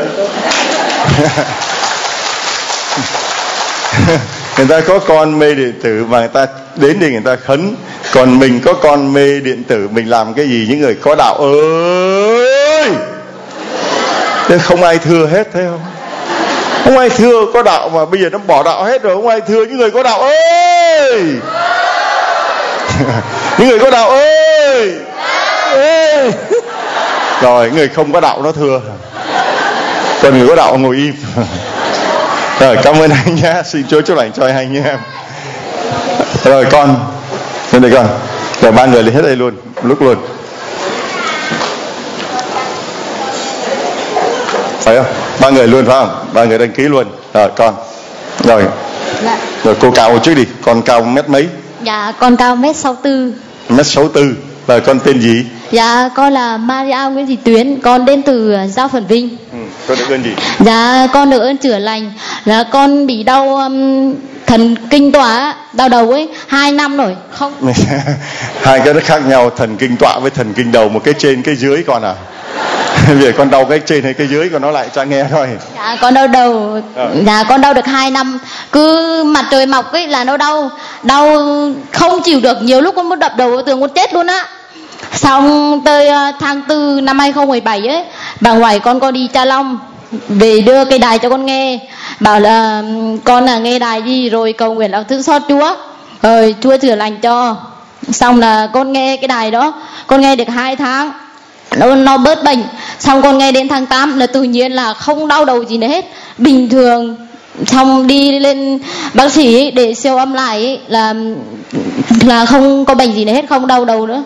Người ta có con mê điện tử mà người ta đến đây người ta khấn, còn mình có con mê điện tử mình làm cái gì? Những người có đạo ơi, thế không ai thưa hết, thấy không? Không ai thưa có đạo, mà bây giờ nó bỏ đạo hết rồi, không ai thưa những người có đạo ơi. Những người có đạo ơi, ơi. Rồi người không có đạo nó thưa, còn người có đạo ngồi im. Rồi cảm ơn anh nhé, xin Chúa chúc lành cho anh em. Rồi con lên đây con, rồi ba người lên hết đây luôn lúc luôn, phải không? Ba người luôn phải không? Ba người đăng ký luôn. Rồi con, rồi dạ. Rồi cô cao trước đi, con cao mét mấy? Dạ con cao mét sáu tư. Mét sáu tư. Rồi con tên gì? Dạ con là Maria Nguyễn Thị Tuyến, con đến từ Giao Phần Vinh. Ừ, con được ơn gì? Dạ con được ơn chữa lành, là con bị đau um, thần kinh tọa, đau đầu ấy, hai năm rồi không. Hai cái nó khác nhau, thần kinh tọa với thần kinh đầu, một cái trên cái dưới con à. Vì con đau cái trên hay cái dưới con nói lại cho nghe thôi. Dạ con đau đầu, à. Dạ con đau được hai năm, cứ mặt trời mọc ấy là nó đau, đau không chịu được, nhiều lúc con muốn đập đầu tường con chết luôn á. Xong tới tháng tư năm hai không một bảy ấy, bà ngoại con có đi Cha Long về đưa cái đài cho con nghe, bảo là con là nghe đài gì rồi cầu nguyện lòng thương xót Chúa, rồi Chúa chữa lành cho. Xong là con nghe cái đài đó, con nghe được hai tháng nó, nó bớt bệnh. Xong con nghe đến tháng tám là tự nhiên là không đau đầu gì nữa hết, bình thường. Xong đi lên bác sĩ ấy, để siêu âm lại ấy, là là không có bệnh gì nữa hết, không đau đầu nữa.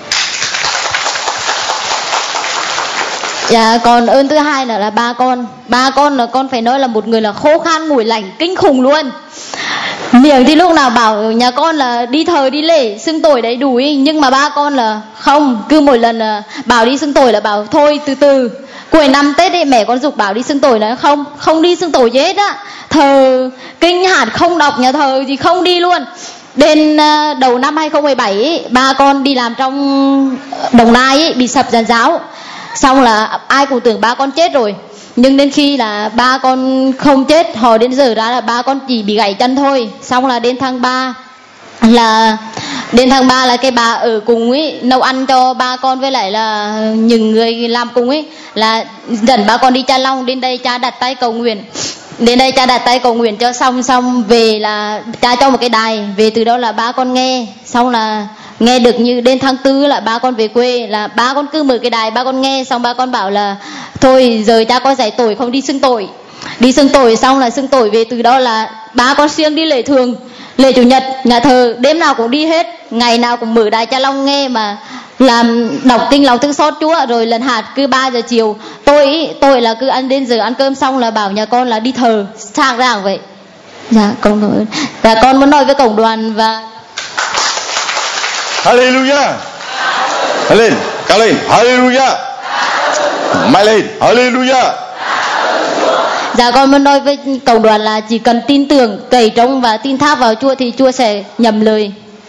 Dạ còn ơn thứ hai là, là ba con ba con là con phải nói là một người là khô khan nguội lạnh kinh khủng luôn. Miệng thì lúc nào bảo nhà con là đi thờ đi lễ xưng tội đầy đủ ý, nhưng mà ba con là không, cứ mỗi lần là bảo đi xưng tội là bảo thôi từ từ. Cuối năm Tết ấy, mẹ con giục bảo đi xưng tội là không không đi xưng tội gì hết á, thờ kinh hạt không đọc nhà thờ gì không đi luôn. Đến uh, đầu năm hai không một bảy ấy, ba con đi làm trong Đồng Nai ấy, bị sập giàn giáo. Xong là ai cũng tưởng ba con chết rồi, nhưng đến khi là ba con không chết, hồi đến giờ ra là ba con chỉ bị gãy chân thôi. Xong là đến tháng ba là đến tháng ba là cái bà ở cùng ấy nấu ăn cho ba con, với lại là những người làm cùng ấy là dẫn ba con đi Cha Long. Đến đây cha đặt tay cầu nguyện, đến đây cha đặt tay cầu nguyện cho xong, xong về là cha cho một cái đài, về từ đó là ba con nghe. Xong là nghe được, như đến tháng tư là ba con về quê, là ba con cứ mở cái đài ba con nghe. Xong ba con bảo là thôi giờ cha con giải tội không đi xưng tội, đi xưng tội. Xong là xưng tội về, từ đó là ba con siêng đi lễ thường, lễ chủ nhật nhà thờ đêm nào cũng đi hết, ngày nào cũng mở đài Cha Long nghe, mà làm đọc kinh lòng thương xót Chúa. Rồi lần hạt cứ ba giờ chiều tôi tôi là cứ ăn đến giờ ăn cơm xong là bảo nhà con là đi thờ sang ràng vậy. Dạ con cảm ơn. Và con muốn nói với cộng đoàn và Hallelujah. lên, cao lên, hallelujah. Mạnh lên, hallelujah. Dạ con muốn nói với cộng đoàn là chỉ cần tin tưởng, cậy trông và tin thác vào Chúa thì Chúa sẽ nhầm lời.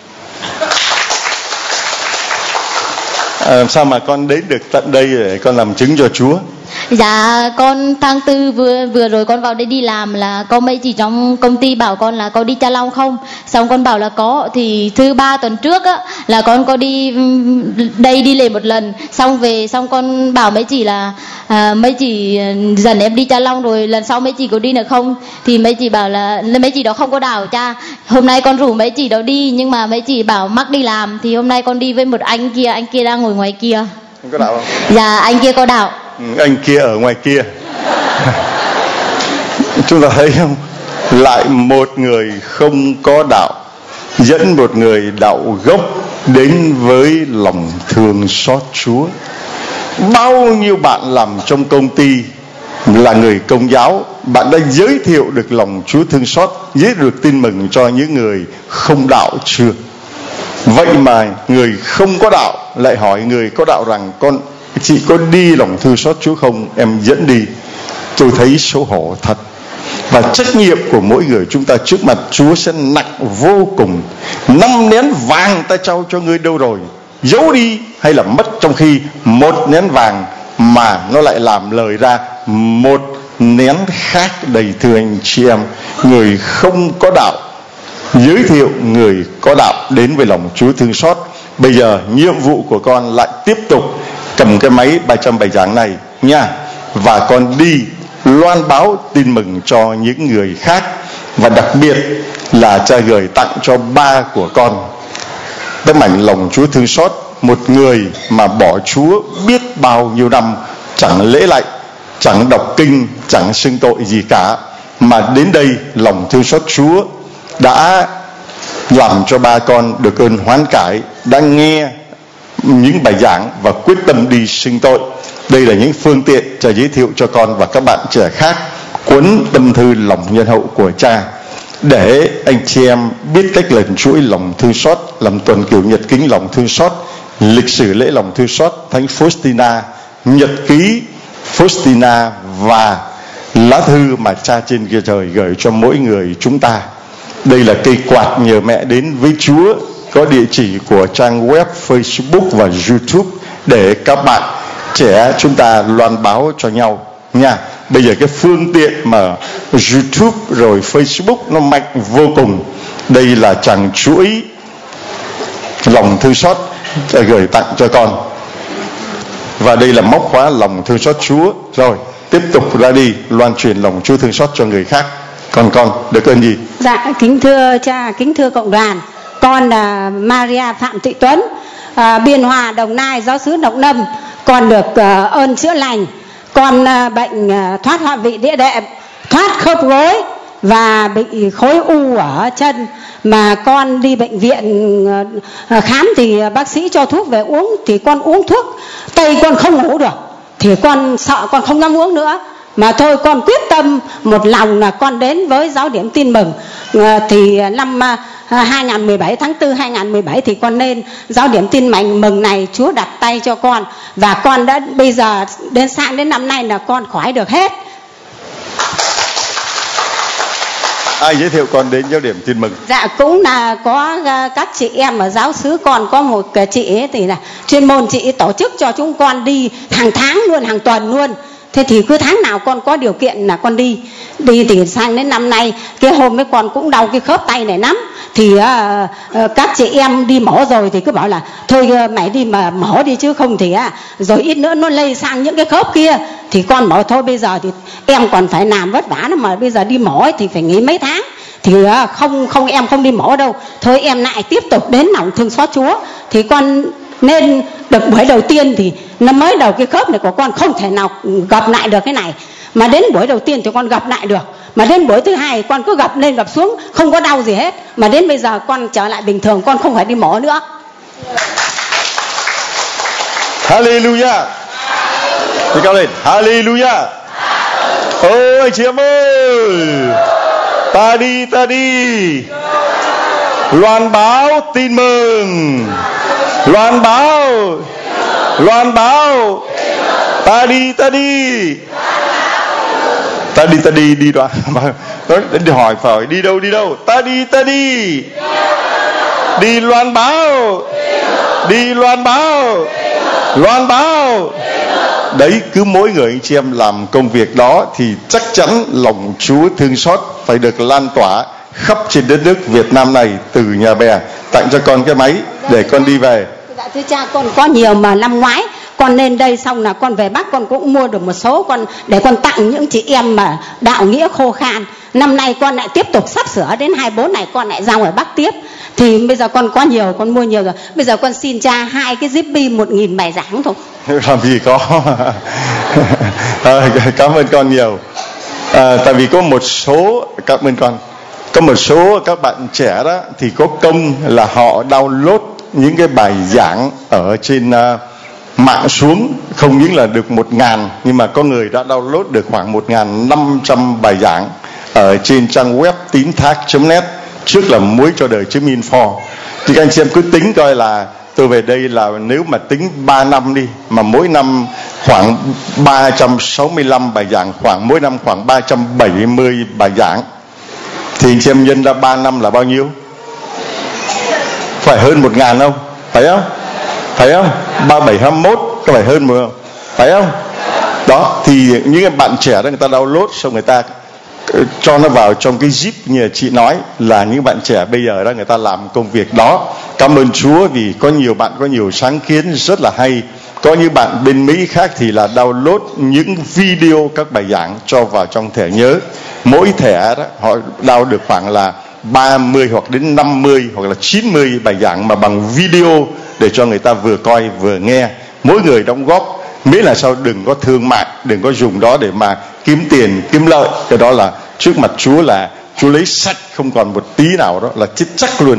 À, sao mà con đến được tận đây để con làm chứng cho Chúa? Dạ con tháng tư vừa vừa rồi con vào đây đi làm là có mấy chị trong công ty bảo con là có đi Cha Long không, xong con bảo là có, thì thứ ba tuần trước á là con có đi đây đi lễ một lần, xong về xong con bảo mấy chị là à, mấy chị dần em đi Cha Long rồi lần sau mấy chị có đi nữa không, thì mấy chị bảo là mấy chị đó không có đảo cha. Hôm nay con rủ mấy chị đó đi nhưng mà mấy chị bảo mắc đi làm, thì hôm nay con đi với một anh kia, anh kia đang ngồi ngoài kia. Anh có đạo không? Dạ anh kia có đạo. Anh kia ở ngoài kia. Chúng ta thấy không, lại một người không có đạo dẫn một người đạo gốc đến với lòng thương xót Chúa. Bao nhiêu bạn làm trong công ty là người Công giáo, bạn đã giới thiệu được lòng Chúa thương xót, giới thiệu được tin mừng cho những người không đạo chưa? Vậy mà người không có đạo lại hỏi người có đạo rằng con chị có đi lòng thương xót Chúa không, em dẫn đi. Tôi thấy xấu hổ thật. Và trách nhiệm của mỗi người chúng ta trước mặt Chúa sẽ nặng vô cùng. Năm nén vàng ta trao cho ngươi đâu rồi, giấu đi hay là mất, trong khi một nén vàng mà nó lại làm lời ra một nén khác đầy. Thưa anh chị em, người không có đạo giới thiệu người có đạo đến với lòng Chúa thương xót. Bây giờ nhiệm vụ của con lại tiếp tục cầm cái máy ba trăm bài giảng này nha, và con đi loan báo tin mừng cho những người khác. Và đặc biệt là cha gửi tặng cho ba của con tấm ảnh lòng Chúa thương xót, một người mà bỏ Chúa biết bao nhiêu năm, chẳng lễ lạy, chẳng đọc kinh, chẳng xưng tội gì cả, mà đến đây lòng thương xót Chúa đã làm cho ba con được ơn hoán cải, đã nghe những bài giảng và quyết tâm đi xưng tội. Đây là những phương tiện cha giới thiệu cho con và các bạn trẻ khác cuốn tâm thư lòng nhân hậu của cha, để anh chị em biết cách lần chuỗi lòng thương xót, làm tuần kiểu nhật kính lòng thương xót, lịch sử lễ lòng thương xót Thánh Faustina, nhật ký Faustina và lá thư mà cha trên kia trời gửi cho mỗi người chúng ta. Đây là cây quạt nhờ mẹ đến với Chúa, có địa chỉ của trang web, Facebook và YouTube để các bạn trẻ chúng ta loan báo cho nhau nha. Bây giờ cái phương tiện mà YouTube rồi Facebook nó mạnh vô cùng. Đây là trang chuỗi lòng thương xót gửi tặng cho con, và đây là móc khóa lòng thương xót Chúa. Rồi tiếp tục ra đi loan truyền lòng Chúa thương xót cho người khác. Còn con được ơn gì? Dạ kính thưa cha, kính thưa cộng đoàn, con là Maria Phạm Thị Tuấn, à, Biên Hòa, Đồng Nai, giáo xứ Đồng Nâm. Con được uh, ơn chữa lành. Con uh, bệnh uh, thoát hạ vị đĩa đệm, thoát khớp gối và bị khối u ở chân. Mà con đi bệnh viện uh, khám thì uh, bác sĩ cho thuốc về uống, thì con uống thuốc tây con không ngủ được, thì con sợ con không dám uống nữa. Mà thôi con quyết tâm một lòng là con đến với giáo điểm tin mừng. uh, Thì năm uh, hai nghìn không trăm mười bảy, tháng tư hai nghìn không trăm mười bảy thì con lên giáo điểm tin mừng mừng này, Chúa đặt tay cho con và con đã bây giờ đến sang đến năm nay là con khỏi được hết. Ai giới thiệu con đến giáo điểm tin mừng? Dạ cũng là có các chị em ở giáo xứ. Con có một chị ấy thì là chuyên môn, chị ấy tổ chức cho chúng con đi hàng tháng luôn, hàng tuần luôn. Thế thì cứ tháng nào con có điều kiện là con đi. Đi thì sang đến năm nay, cái hôm ấy con cũng đau cái khớp tay này lắm. Thì uh, uh, các chị em đi mổ rồi thì cứ bảo là thôi uh, mày đi mà mổ đi chứ không thì uh, rồi ít nữa nó lây sang những cái khớp kia. Thì con bảo thôi bây giờ thì em còn phải làm vất vả nữa, mà bây giờ đi mổ ấy thì phải nghỉ mấy tháng. Thì uh, không không em không đi mổ đâu. Thôi em lại tiếp tục đến lòng thương xót Chúa. Thì con nên được buổi đầu tiên thì nó mới đầu cái khớp này của con không thể nào gặp lại được cái này. Mà đến buổi đầu tiên thì con gặp lại được. Mà đến buổi thứ hai con cứ gặp lên gặp xuống, không có đau gì hết. Mà đến bây giờ con trở lại bình thường, con không phải đi mổ nữa. Hallelujah. Thì cao lên, Hallelujah. Ôi anh chị em ơi, ta đi ta đi loan báo tin mừng, loan báo Loan báo ta đi ta đi ta đi ta đi đi đoạn nó đi hỏi phải đi đâu đi đâu. Ta đi ta đi đi loan báo đi loan báo loan báo. Đấy, cứ mỗi người anh chị em làm công việc đó thì chắc chắn lòng Chúa thương xót phải được lan tỏa khắp trên đất nước Việt Nam này. Từ Nhà Bè tặng cho con cái máy để con đi về. Dạ thưa cha, con có nhiều mà năm ngoái con lên đây xong là con về Bắc con cũng mua được một số con để con tặng những chị em mà đạo nghĩa khô khan. Năm nay con lại tiếp tục sắp sửa đến hai mươi bốn này con lại ra ngoài Bắc tiếp. Thì bây giờ con có nhiều, con mua nhiều rồi. Bây giờ con xin cha hai cái Zippy một nghìn bài giảng thôi. Làm gì có. À, cảm ơn con nhiều. À, tại vì có một số, cảm ơn con, có một số các bạn trẻ đó thì có công là họ download những cái bài giảng ở trên uh, mạng xuống, không những là được một ngàn, nhưng mà có người đã download được khoảng một ngàn năm trăm bài giảng ở trên trang web tín thác chấm net, trước là muối cho đời chấm info. Thì các anh chị em cứ tính coi là tôi về đây là nếu mà tính ba năm đi, mà mỗi năm khoảng ba trăm sáu mươi lăm bài giảng, khoảng mỗi năm khoảng ba trăm bảy mươi bài giảng, thì anh chị em nhân ra ba năm là bao nhiêu? Phải hơn một ngàn không? Phải không? Phải không? ba bảy hai mốt có phải hơn một không? Phải không? Đó, thì những bạn trẻ đó người ta download xong người ta cho nó vào trong cái zip như chị nói, là những bạn trẻ bây giờ đó người ta làm công việc đó. Cảm ơn Chúa vì có nhiều bạn có nhiều sáng kiến rất là hay. Có những bạn bên Mỹ khác thì là download những video các bài giảng cho vào trong thẻ nhớ. Mỗi thẻ đó họ download được khoảng là ba mươi hoặc đến năm mươi hoặc là chín mươi bài giảng mà bằng video để cho người ta vừa coi vừa nghe. Mỗi người đóng góp, miễn là sao đừng có thương mại, đừng có dùng đó để mà kiếm tiền, kiếm lợi. Cái đó là trước mặt Chúa là Chúa lấy sạch không còn một tí nào, đó là chết chắc luôn.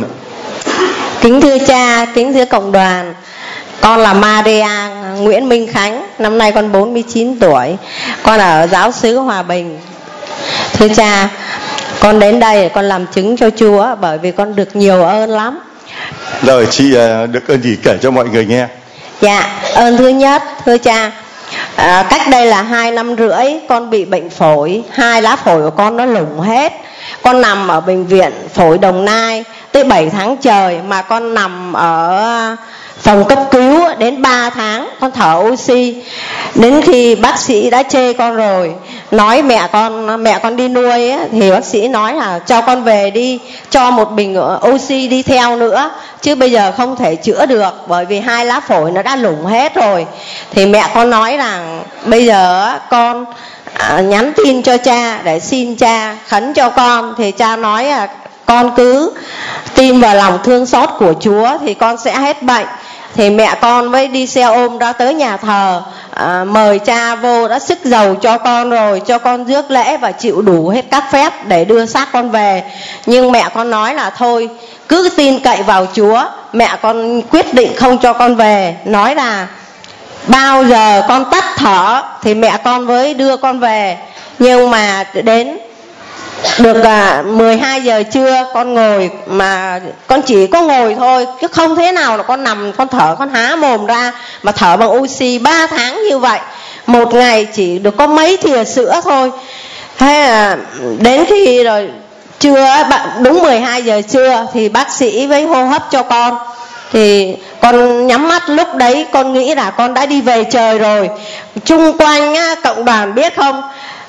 Kính thưa cha, kính thưa cộng đoàn, con là Maria Nguyễn Minh Khánh, năm nay con bốn mươi chín tuổi, con ở giáo xứ Hòa Bình. Thưa cha, con đến đây để con làm chứng cho Chúa bởi vì con được nhiều ơn lắm. Rồi chị được ơn gì kể cho mọi người nghe. Dạ, ơn thứ nhất, thưa cha, à, cách đây là hai năm rưỡi con bị bệnh phổi, hai lá phổi của con nó lủng hết. Con nằm ở bệnh viện phổi Đồng Nai tới bảy tháng trời, mà con nằm ở phòng cấp cứu đến ba tháng, con thở oxy. Đến khi bác sĩ đã chê con rồi, nói mẹ con mẹ con đi nuôi ấy, thì bác sĩ nói là cho con về đi, cho một bình oxy đi theo nữa, chứ bây giờ không thể chữa được bởi vì hai lá phổi nó đã lủng hết rồi. Thì mẹ con nói rằng bây giờ con à, nhắn tin cho cha để xin cha khấn cho con. Thì cha nói là con cứ tin vào lòng thương xót của Chúa thì con sẽ hết bệnh. Thì mẹ con mới đi xe ôm ra tới nhà thờ, à, mời cha vô, đã sức dầu cho con rồi, cho con rước lễ và chịu đủ hết các phép để đưa xác con về. Nhưng mẹ con nói là thôi, cứ tin cậy vào Chúa. Mẹ con quyết định không cho con về, nói là bao giờ con tắt thở thì mẹ con mới đưa con về. Nhưng mà đến được à, mười hai giờ trưa con ngồi, mà con chỉ có ngồi thôi chứ không thế nào là con nằm con thở, con há mồm ra mà thở bằng oxy ba tháng như vậy. Một ngày chỉ được có mấy thìa sữa thôi. Thế là đến khi rồi trưa đúng mười hai giờ trưa thì bác sĩ với hô hấp cho con. Thì con nhắm mắt, lúc đấy con nghĩ là con đã đi về trời rồi. Chung quanh á, cộng đoàn biết không,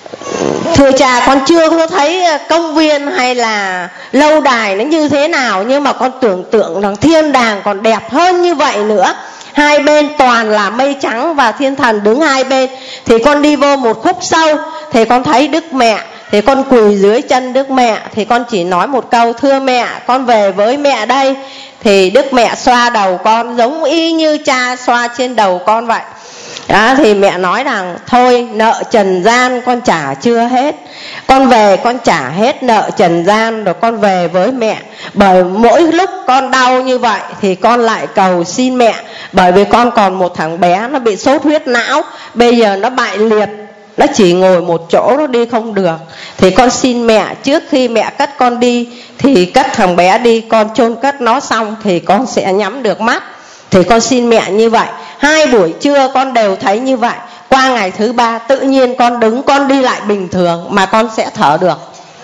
thưa cha, con chưa có thấy công viên hay là lâu đài nó như thế nào, nhưng mà con tưởng tượng rằng thiên đàng còn đẹp hơn như vậy nữa. Hai bên toàn là mây trắng và thiên thần đứng hai bên. Thì con đi vô một khúc sâu thì con thấy Đức Mẹ, thì con quỳ dưới chân Đức Mẹ. Thì con chỉ nói một câu: thưa mẹ, con về với mẹ đây. Thì Đức Mẹ xoa đầu con giống y như cha xoa trên đầu con vậy. Đó, thì mẹ nói rằng thôi, nợ trần gian con trả chưa hết, con về con trả hết nợ trần gian rồi con về với mẹ. Bởi mỗi lúc con đau như vậy thì con lại cầu xin mẹ, bởi vì con còn một thằng bé nó bị sốt huyết não, bây giờ nó bại liệt, nó chỉ ngồi một chỗ, nó đi không được. Thì con xin mẹ, trước khi mẹ cất con đi thì cất thằng bé đi, con chôn cất nó xong thì con sẽ nhắm được mắt. Thì con xin mẹ như vậy. Hai buổi trưa con đều thấy như vậy. Qua ngày thứ ba tự nhiên con đứng, con đi lại bình thường mà con sẽ thở được.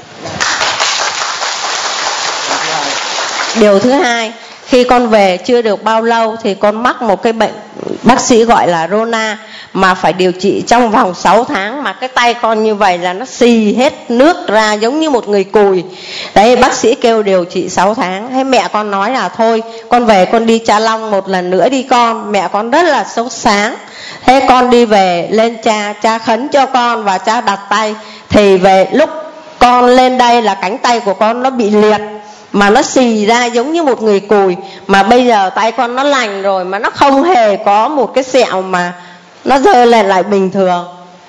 Điều thứ hai, khi con về chưa được bao lâu thì con mắc một cái bệnh bác sĩ gọi là Rona, mà phải điều trị trong vòng sáu tháng. Mà cái tay con như vậy là nó xì hết nước ra giống như một người cùi. Đấy, bác sĩ kêu điều trị sáu tháng. Thế mẹ con nói là thôi con về con đi Cha Long một lần nữa đi con. Mẹ con rất là sốt sáng. Thế con đi về lên cha, cha khấn cho con và cha đặt tay. Thì về lúc con lên đây là cánh tay của con nó bị liệt, mà nó xì ra giống như một người cùi. Mà bây giờ tay con nó lành rồi, mà nó không hề có một cái sẹo, mà nó dơ lên lại bình thường.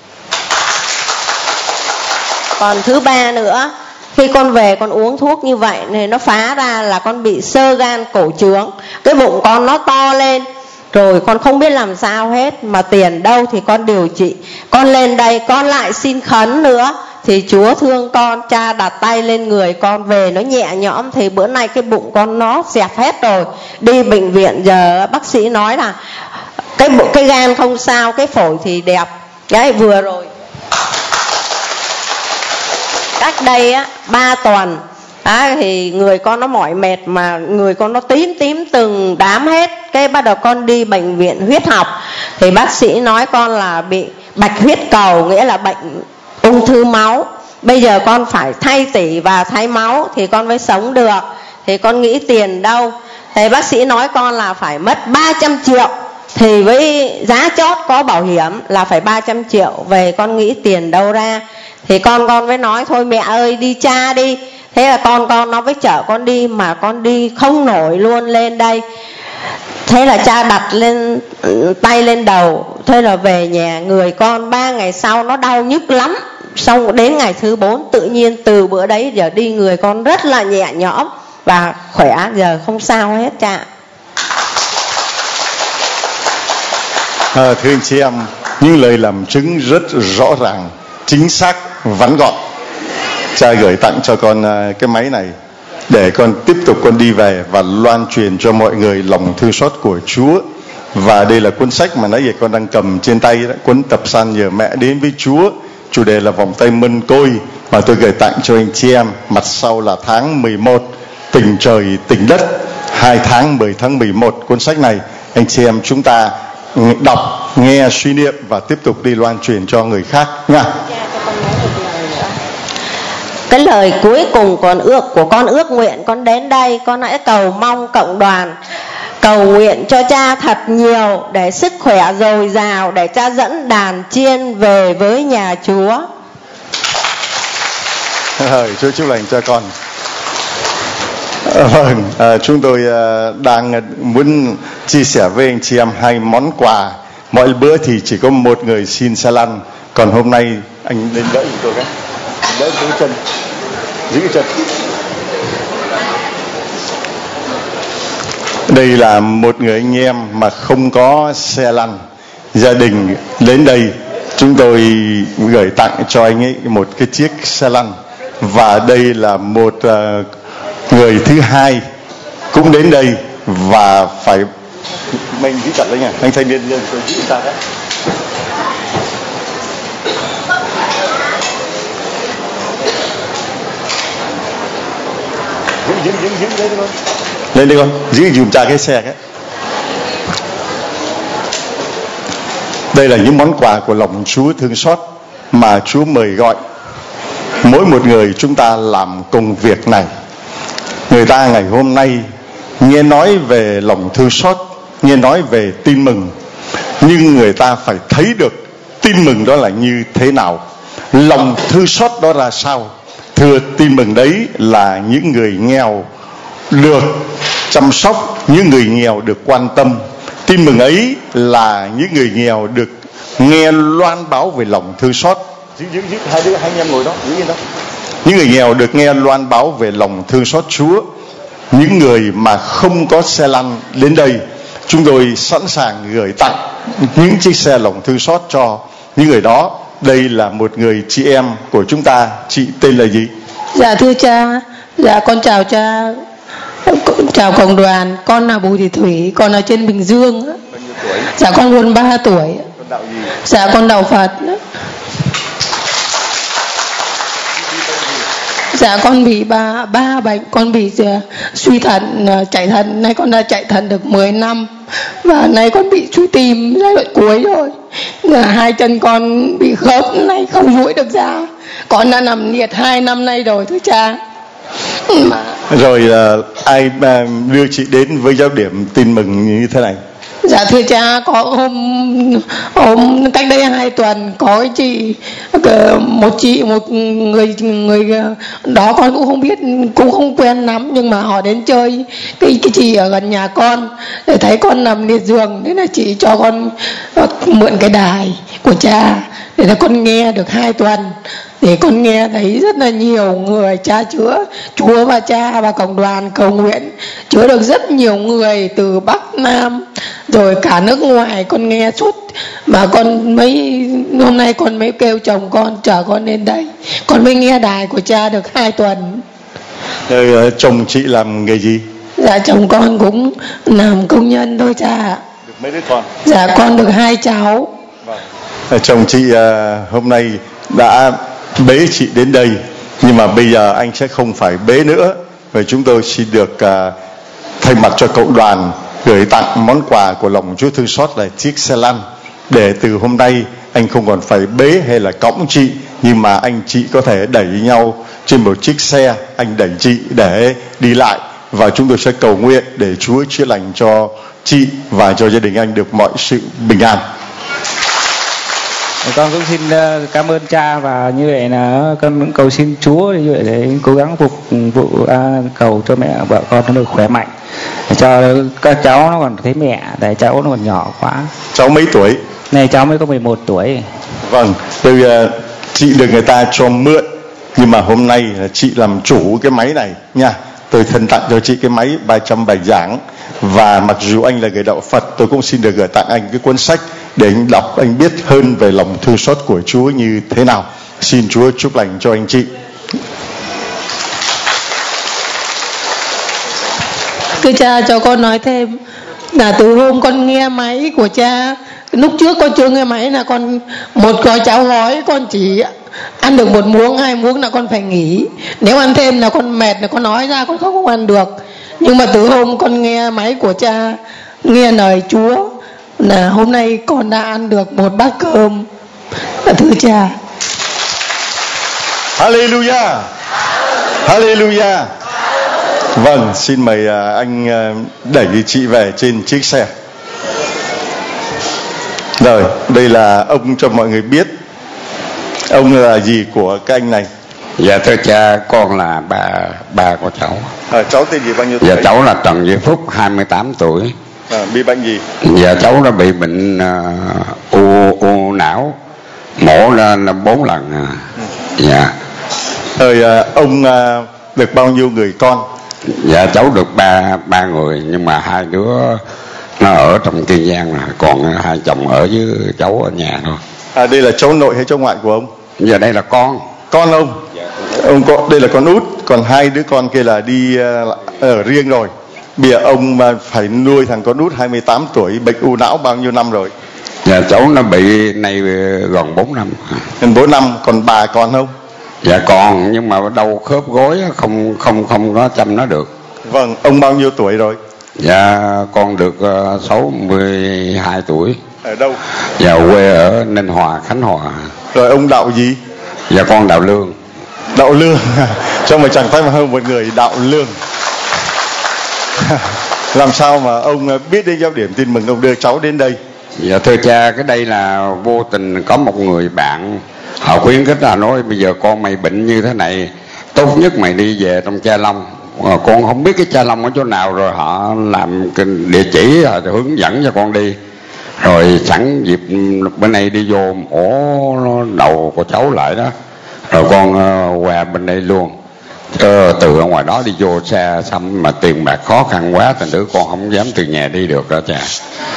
Còn thứ ba nữa, khi con về con uống thuốc như vậy thì nó phá ra là con bị xơ gan cổ trướng. Cái bụng con nó to lên, rồi con không biết làm sao hết, mà tiền đâu thì con điều trị. Con lên đây con lại xin khấn nữa, thì Chúa thương con, cha đặt tay lên người con về nó nhẹ nhõm. Thì bữa nay cái bụng con nó dẹp hết rồi. Đi bệnh viện giờ bác sĩ nói là cái bụng, cái gan không sao, cái phổi thì đẹp. Đấy, vừa rồi cách đây á ba tuần á, thì người con nó mỏi mệt, mà người con nó tím tím từng đám hết. Cái bắt đầu con đi bệnh viện huyết học, thì bác sĩ nói con là bị bạch huyết cầu, nghĩa là bệnh ung thư máu. Bây giờ con phải thay tủy và thay máu thì con mới sống được. Thì con nghĩ tiền đâu. Thì bác sĩ nói con là phải mất ba trăm triệu. Thì với giá chót có bảo hiểm là phải ba trăm triệu. Về con nghĩ tiền đâu ra. Thì con con mới nói thôi mẹ ơi đi cha đi. Thế là con con nó mới chở con đi, mà con đi không nổi luôn lên đây. Thế là cha đặt lên tay lên đầu. Thế là về nhà, người con ba ngày sau nó đau nhức lắm. Xong đến ngày thứ bốn tự nhiên từ bữa đấy giờ đi người con rất là nhẹ nhõm và khỏe, giờ không sao hết cha. À, thưa anh chị em, những lời làm chứng rất rõ ràng, chính xác, vắn gọn. Cha gửi tặng cho con cái máy này để con tiếp tục con đi về và loan truyền cho mọi người lòng thương xót của Chúa. Và đây là cuốn sách mà nãy giờ con đang cầm trên tay đó, cuốn Tập San Nhờ Mẹ Đến Với Chúa. Chủ đề là vòng tay mân côi mà tôi gửi tặng cho anh chị em. Mặt sau là tháng mười một, tình trời tình đất, hai tháng mười tháng mười một. Cuốn sách này anh chị em chúng ta đọc, nghe, suy niệm và tiếp tục đi loan truyền cho người khác nha. Cái lời cuối cùng con ước của con ước nguyện, con đến đây con hãy cầu mong cộng đoàn cầu nguyện cho cha thật nhiều để sức khỏe dồi dào, để cha dẫn đàn chiên về với nhà Chúa. Hỡi Chúa chúc lành cho con. Vâng, à, chúng tôi à, đang muốn chia sẻ với anh chị em hai món quà. Mỗi bữa thì chỉ có một người xin xe lăn, còn hôm nay anh lên đỡ giùm tôi cái, đỡ giữ chân, giữ cái chân. Đây là một người anh em mà không có xe lăn. Gia đình đến đây chúng tôi gửi tặng cho anh ấy một cái chiếc xe lăn. Và đây là một uh, người thứ hai cũng đến đây và phải mình giữ chặt lấy nha. Anh thanh niên tôi giữ ta đấy. Giữ giữ giữ giữ lên đi con. Lên đi con, giữ dùm cha cái xe cái. Đây là những món quà của lòng Chúa thương xót mà Chúa mời gọi mỗi một người chúng ta làm công việc này. Người ta ngày hôm nay nghe nói về lòng thương xót, nghe nói về tin mừng, nhưng người ta phải thấy được tin mừng đó là như thế nào, lòng thương xót đó ra sao. Thưa, tin mừng đấy là những người nghèo được chăm sóc, những người nghèo được quan tâm. Tin mừng ấy là những người nghèo được nghe loan báo về lòng thương xót. Giữ, giữ, giữ, hai đứa, hai anh em ngồi đó, giữ yên đó. Những người nghèo được nghe loan báo về lòng thương xót Chúa. Những người mà không có xe lăn đến đây, chúng tôi sẵn sàng gửi tặng những chiếc xe lòng thương xót cho những người đó. Đây là một người chị em của chúng ta. Chị tên là gì? Dạ thưa cha, dạ con chào cha. Chào cộng đoàn, con là Bùi Thị Thủy, con ở trên Bình Dương. Bao nhiêu tuổi? Dạ con bốn mươi ba tuổi. Con đạo gì? Dạ con đạo Phật. Dạ con bị ba ba bệnh, con bị uh, suy thận, uh, chạy thận, nay con đã chạy thận được mười năm và nay con bị suy tim giai đoạn cuối rồi. Là hai chân con bị khớp, nay không duỗi được ra. Con đã nằm liệt hai năm nay rồi thưa cha. Mà... Rồi uh, ai uh, đưa chị đến với giáo điểm tin mừng như thế này? Dạ thưa cha, có hôm hôm cách đây hai tuần có cái chị, một chị một người người đó con cũng không biết, cũng không quen lắm, nhưng mà họ đến chơi cái cái chị ở gần nhà con để thấy con nằm liệt giường, thế là chị cho con mượn cái đài của cha để là con nghe được hai tuần. Để con nghe thấy rất là nhiều người cha chữa, Chúa và cha và cộng đoàn cầu nguyện chữa được rất nhiều người từ Bắc Nam rồi cả nước ngoài, con nghe suốt. Mà con mấy hôm nay con mới kêu chồng con chở con lên đây, con mới nghe đài của cha được hai tuần. Rồi, chồng chị làm nghề gì? Dạ chồng con cũng làm công nhân thôi cha. Được mấy đứa con? Dạ con được hai cháu. Vâng. Chồng chị uh, hôm nay đã bế chị đến đây, nhưng mà bây giờ anh sẽ không phải bế nữa, và chúng tôi xin được uh, thay mặt cho cộng đoàn gửi tặng món quà của lòng Chúa thương xót là chiếc xe lăn, để từ hôm nay anh không còn phải bế hay là cõng chị, nhưng mà anh chị có thể đẩy nhau trên một chiếc xe, anh đẩy chị để đi lại, và chúng tôi sẽ cầu nguyện để Chúa chữa lành cho chị và cho gia đình anh được mọi sự bình an. Con cũng xin cảm ơn cha, và như vậy là con cũng cầu xin Chúa như vậy để cố gắng phục vụ à, cầu cho mẹ vợ con nó được khỏe mạnh, để cho các cháu nó còn thấy mẹ, tại cháu nó còn nhỏ quá. Cháu mấy tuổi? Này cháu mới có mười một tuổi. Vâng, tôi, chị được người ta cho mượn, nhưng mà hôm nay chị làm chủ cái máy này nha. Tôi thân tặng cho chị cái máy ba trăm bài giảng, và mặc dù anh là người đạo Phật, tôi cũng xin được gửi tặng anh cái cuốn sách để anh đọc, anh biết hơn về lòng thương xót của Chúa như thế nào. Xin Chúa chúc lành cho anh chị. Thưa cha, cho con nói thêm là từ hôm con nghe máy của cha, lúc trước con chưa nghe máy là con một gói cháo gói con chỉ ăn được một muỗng, hai muỗng là con phải nghỉ. Nếu ăn thêm là con mệt, là con nói ra con không, không ăn được. Nhưng mà từ hôm con nghe máy của cha, nghe lời Chúa, là hôm nay con đã ăn được một bát cơm. Thưa cha. Hallelujah, Hallelujah. Vâng, xin mời anh đẩy chị về trên chiếc xe. Rồi, đây là ông cho mọi người biết. Ông là gì của các anh này? Dạ thưa cha, con là ba ba của cháu. À, cháu tên gì, bao nhiêu tuổi? Dạ cháu là Trần Duy Phúc, hai mươi tám tuổi. À, bị bệnh gì? Dạ cháu đã bị bệnh uh, u u não, mổ lên là bốn lần. À. Ừ. Dạ. Rồi uh, ông uh, được bao nhiêu người con? Dạ cháu được ba ba người, nhưng mà hai đứa nó ở trong Kiên Giang, là còn hai chồng ở với cháu ở nhà thôi. À, đây là cháu nội hay cháu ngoại của ông? Giờ đây là con. Con ông? Dạ. Ông có, đây là con út, còn hai đứa con kia là đi uh, ở riêng rồi. Bây giờ ông uh, phải nuôi thằng con út hai mươi tám tuổi, bệnh u não bao nhiêu năm rồi? Dạ cháu nó bị này gần bốn năm. Gần bốn năm, còn bà con không? Dạ còn, nhưng mà đau khớp gối không không không có chăm nó được. Vâng, ông bao nhiêu tuổi rồi? Dạ con được uh, sáu mươi hai tuổi. Ở đâu? Dạ quê ở Ninh Hòa, Khánh Hòa. Rồi ông đạo gì? Dạ con đạo Lương. Đạo Lương. Cho mà chẳng thấy mà hơn một người đạo Lương. Làm sao mà ông biết đến giáo điểm tin mừng ông đưa cháu đến đây? Dạ thưa cha, cái đây là vô tình có một người bạn họ khuyến khích là nói bây giờ con mày bệnh như thế này, tốt nhất mày đi về trong Cha Long. À, con không biết cái Cha Long ở chỗ nào, rồi họ làm cái địa chỉ rồi hướng dẫn cho con đi. Rồi sẵn dịp bên này đi vô ổ đầu của cháu lại đó, rồi con uh, qua bên đây luôn. Chứ từ ở ngoài đó đi vô xe xăm mà tiền bạc khó khăn quá, thành thử con không dám từ nhà đi được đó cha.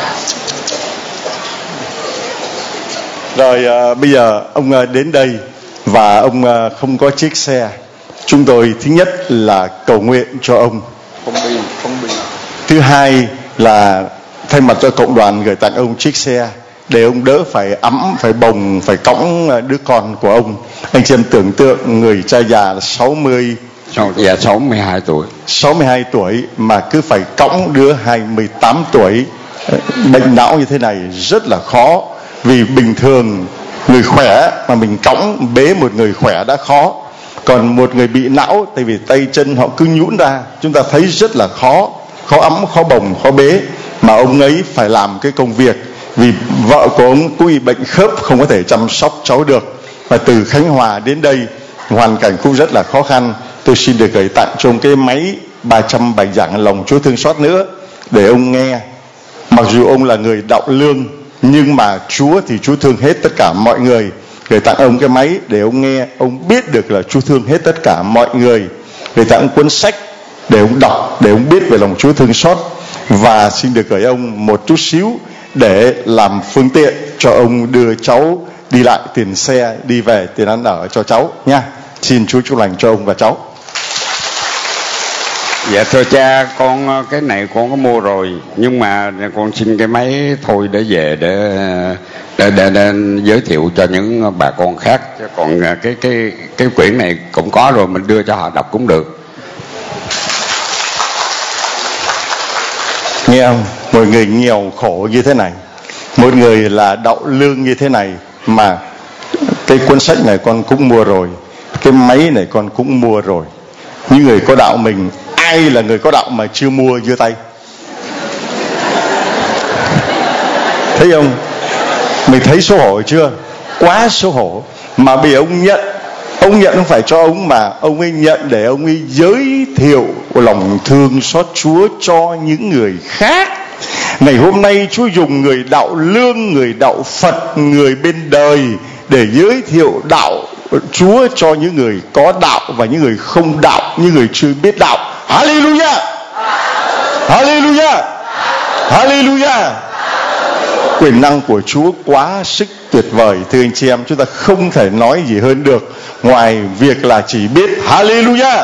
Rồi uh, bây giờ ông uh, đến đây và ông uh, không có chiếc xe. Chúng tôi thứ nhất là cầu nguyện cho ông phong bì, phong bì. Thứ hai là thay mặt cho cộng đoàn gửi tặng ông chiếc xe để ông đỡ phải ẵm, phải bồng, phải cõng đứa con của ông. Anh chị em tưởng tượng người cha già là sáu mươi, dạ sáu mươi hai tuổi, sáu mươi hai tuổi mà cứ phải cõng đứa hai mươi tám tuổi bệnh não như thế này rất là khó. Vì bình thường người khỏe mà mình cõng bế một người khỏe đã khó, còn một người bị não, tại vì tay chân họ cứ nhũn ra, chúng ta thấy rất là khó, khó ẵm, khó bồng, khó bế. Mà ông ấy phải làm cái công việc vì vợ của ông cũng bị bệnh khớp, không có thể chăm sóc cháu được. Và từ Khánh Hòa đến đây hoàn cảnh cũng rất là khó khăn. Tôi xin được gửi tặng cho ông cái máy ba trăm bài giảng lòng Chúa thương xót nữa để ông nghe. Mặc dù ông là người đạo lương nhưng mà Chúa thì Chúa thương hết tất cả mọi người. Gửi tặng ông cái máy để ông nghe, ông biết được là Chúa thương hết tất cả mọi người. Gửi tặng cuốn sách để ông đọc, để ông biết về lòng Chúa thương xót. Và xin được gửi ông một chút xíu để làm phương tiện cho ông đưa cháu đi lại, tiền xe, đi về, tiền ăn ở cho cháu nha. Xin Chúa chúc lành cho ông và cháu. Dạ thưa cha, con cái này con có mua rồi, nhưng mà con xin cái máy thôi để về để để, để, để giới thiệu cho những bà con khác. Chứ còn cái cái cái quyển này cũng có rồi, mình đưa cho họ đọc cũng được. Nghe không? Một người nghèo khổ như thế này, một người là đạo lương như thế này, mà cái cuốn sách này con cũng mua rồi, cái máy này con cũng mua rồi. Những người có đạo mình, ai là người có đạo mà chưa mua giơ tay? Thấy không? Mình thấy xấu hổ chưa? Quá xấu hổ. Mà bây giờ ông nhận, ông nhận không phải cho ông, mà ông ấy nhận để ông ấy giới thiệu lòng thương xót Chúa cho những người khác. Ngày hôm nay Chúa dùng người đạo lương, người đạo Phật, người bên đời để giới thiệu đạo Chúa cho những người có đạo và những người không đạo, những người chưa biết đạo. Hallelujah! Hallelujah! Hallelujah! Quyền năng của Chúa quá sức tuyệt vời. Thưa anh chị em, chúng ta không thể nói gì hơn được ngoài việc là chỉ biết Hallelujah.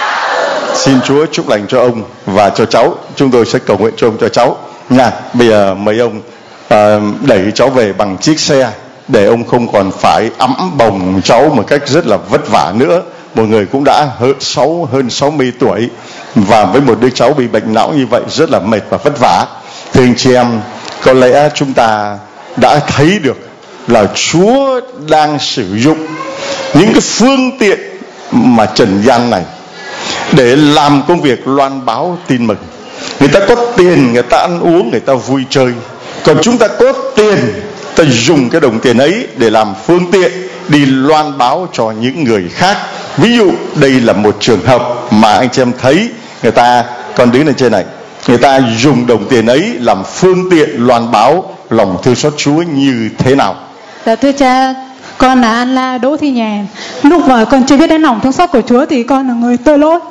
Xin Chúa chúc lành cho ông và cho cháu. Chúng tôi sẽ cầu nguyện cho ông, cho cháu nha. Bây giờ mời ông uh, đẩy cháu về bằng chiếc xe để ông không còn phải ẵm bồng cháu một cách rất là vất vả nữa. Một người cũng đã hơn sáu hơn sáu mươi tuổi và với một đứa cháu bị bệnh não như vậy rất là mệt và vất vả. Thưa anh chị em, có lẽ chúng ta đã thấy được là Chúa đang sử dụng những cái phương tiện mà trần gian này để làm công việc loan báo tin mừng. Người ta có tiền, người ta ăn uống, người ta vui chơi. Còn chúng ta có tiền, ta dùng cái đồng tiền ấy để làm phương tiện đi loan báo cho những người khác. Ví dụ đây là một trường hợp mà anh chị em thấy người ta, con đứng lên trên này, người ta dùng đồng tiền ấy làm phương tiện loan báo lòng thương xót Chúa như thế nào. Dạ thưa cha, con là An La Đỗ Thị Nhàn. Lúc mà con chưa biết đến lòng thương xót của Chúa thì con là người tội lỗi.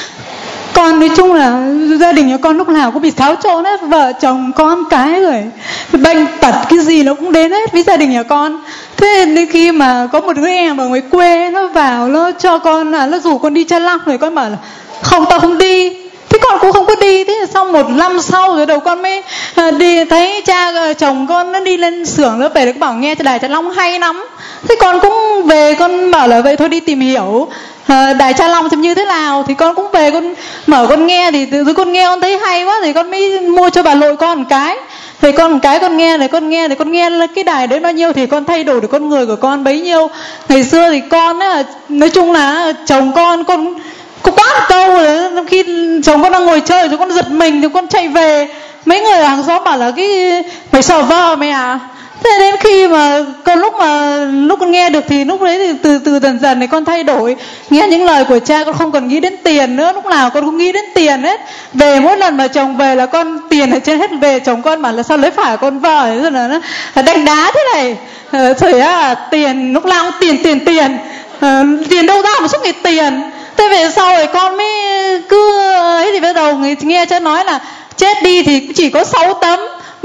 Con nói chung là gia đình nhà con lúc nào cũng bị xáo trộn hết, vợ chồng con cái rồi bệnh tật cái gì nó cũng đến hết với gia đình nhà con. Thế nên khi mà có một đứa em ở ngoài quê nó vào nó cho con là nó rủ con đi Cha Long, rồi con bảo là không, tao không đi. Thế con cũng không có đi. Thế sau một năm sau rồi đầu con mới đi thấy cha chồng con nó đi lên xưởng nó về, nó bảo nghe đài Cha Long hay lắm. Thế con cũng về con bảo là vậy thôi đi tìm hiểu đài Cha Long thì như thế nào. Thì con cũng về con mở con nghe, thì từ con nghe con thấy hay quá thì con mới mua cho bà nội con một cái. Thì con một cái con nghe này, con nghe thì con nghe cái đài đấy bao nhiêu thì con thay đổi được con người của con bấy nhiêu. Ngày xưa thì con á, nói chung là chồng con con có quá câu rồi, khi chồng con đang ngồi chơi rồi con giật mình thì con chạy về. Mấy người ở hàng xóm bảo là cái mày sợ vợ mày à. Thế đến khi mà con lúc mà lúc con nghe được thì lúc đấy thì từ từ dần dần thì con thay đổi, nghe những lời của cha, con không còn nghĩ đến tiền nữa, lúc nào con cũng nghĩ đến tiền hết. Về mỗi lần mà chồng về là con tiền ở trên hết, về chồng con bảo là sao lấy phải con vợ rồi là nó đánh đá thế này. Thời à, tiền lúc nào cũng tiền tiền tiền à, tiền đâu ra mà suốt ngày tiền. Thế về sau rồi con mới cứ ấy thì bắt đầu người nghe cha nói là chết đi thì chỉ có sáu tấm,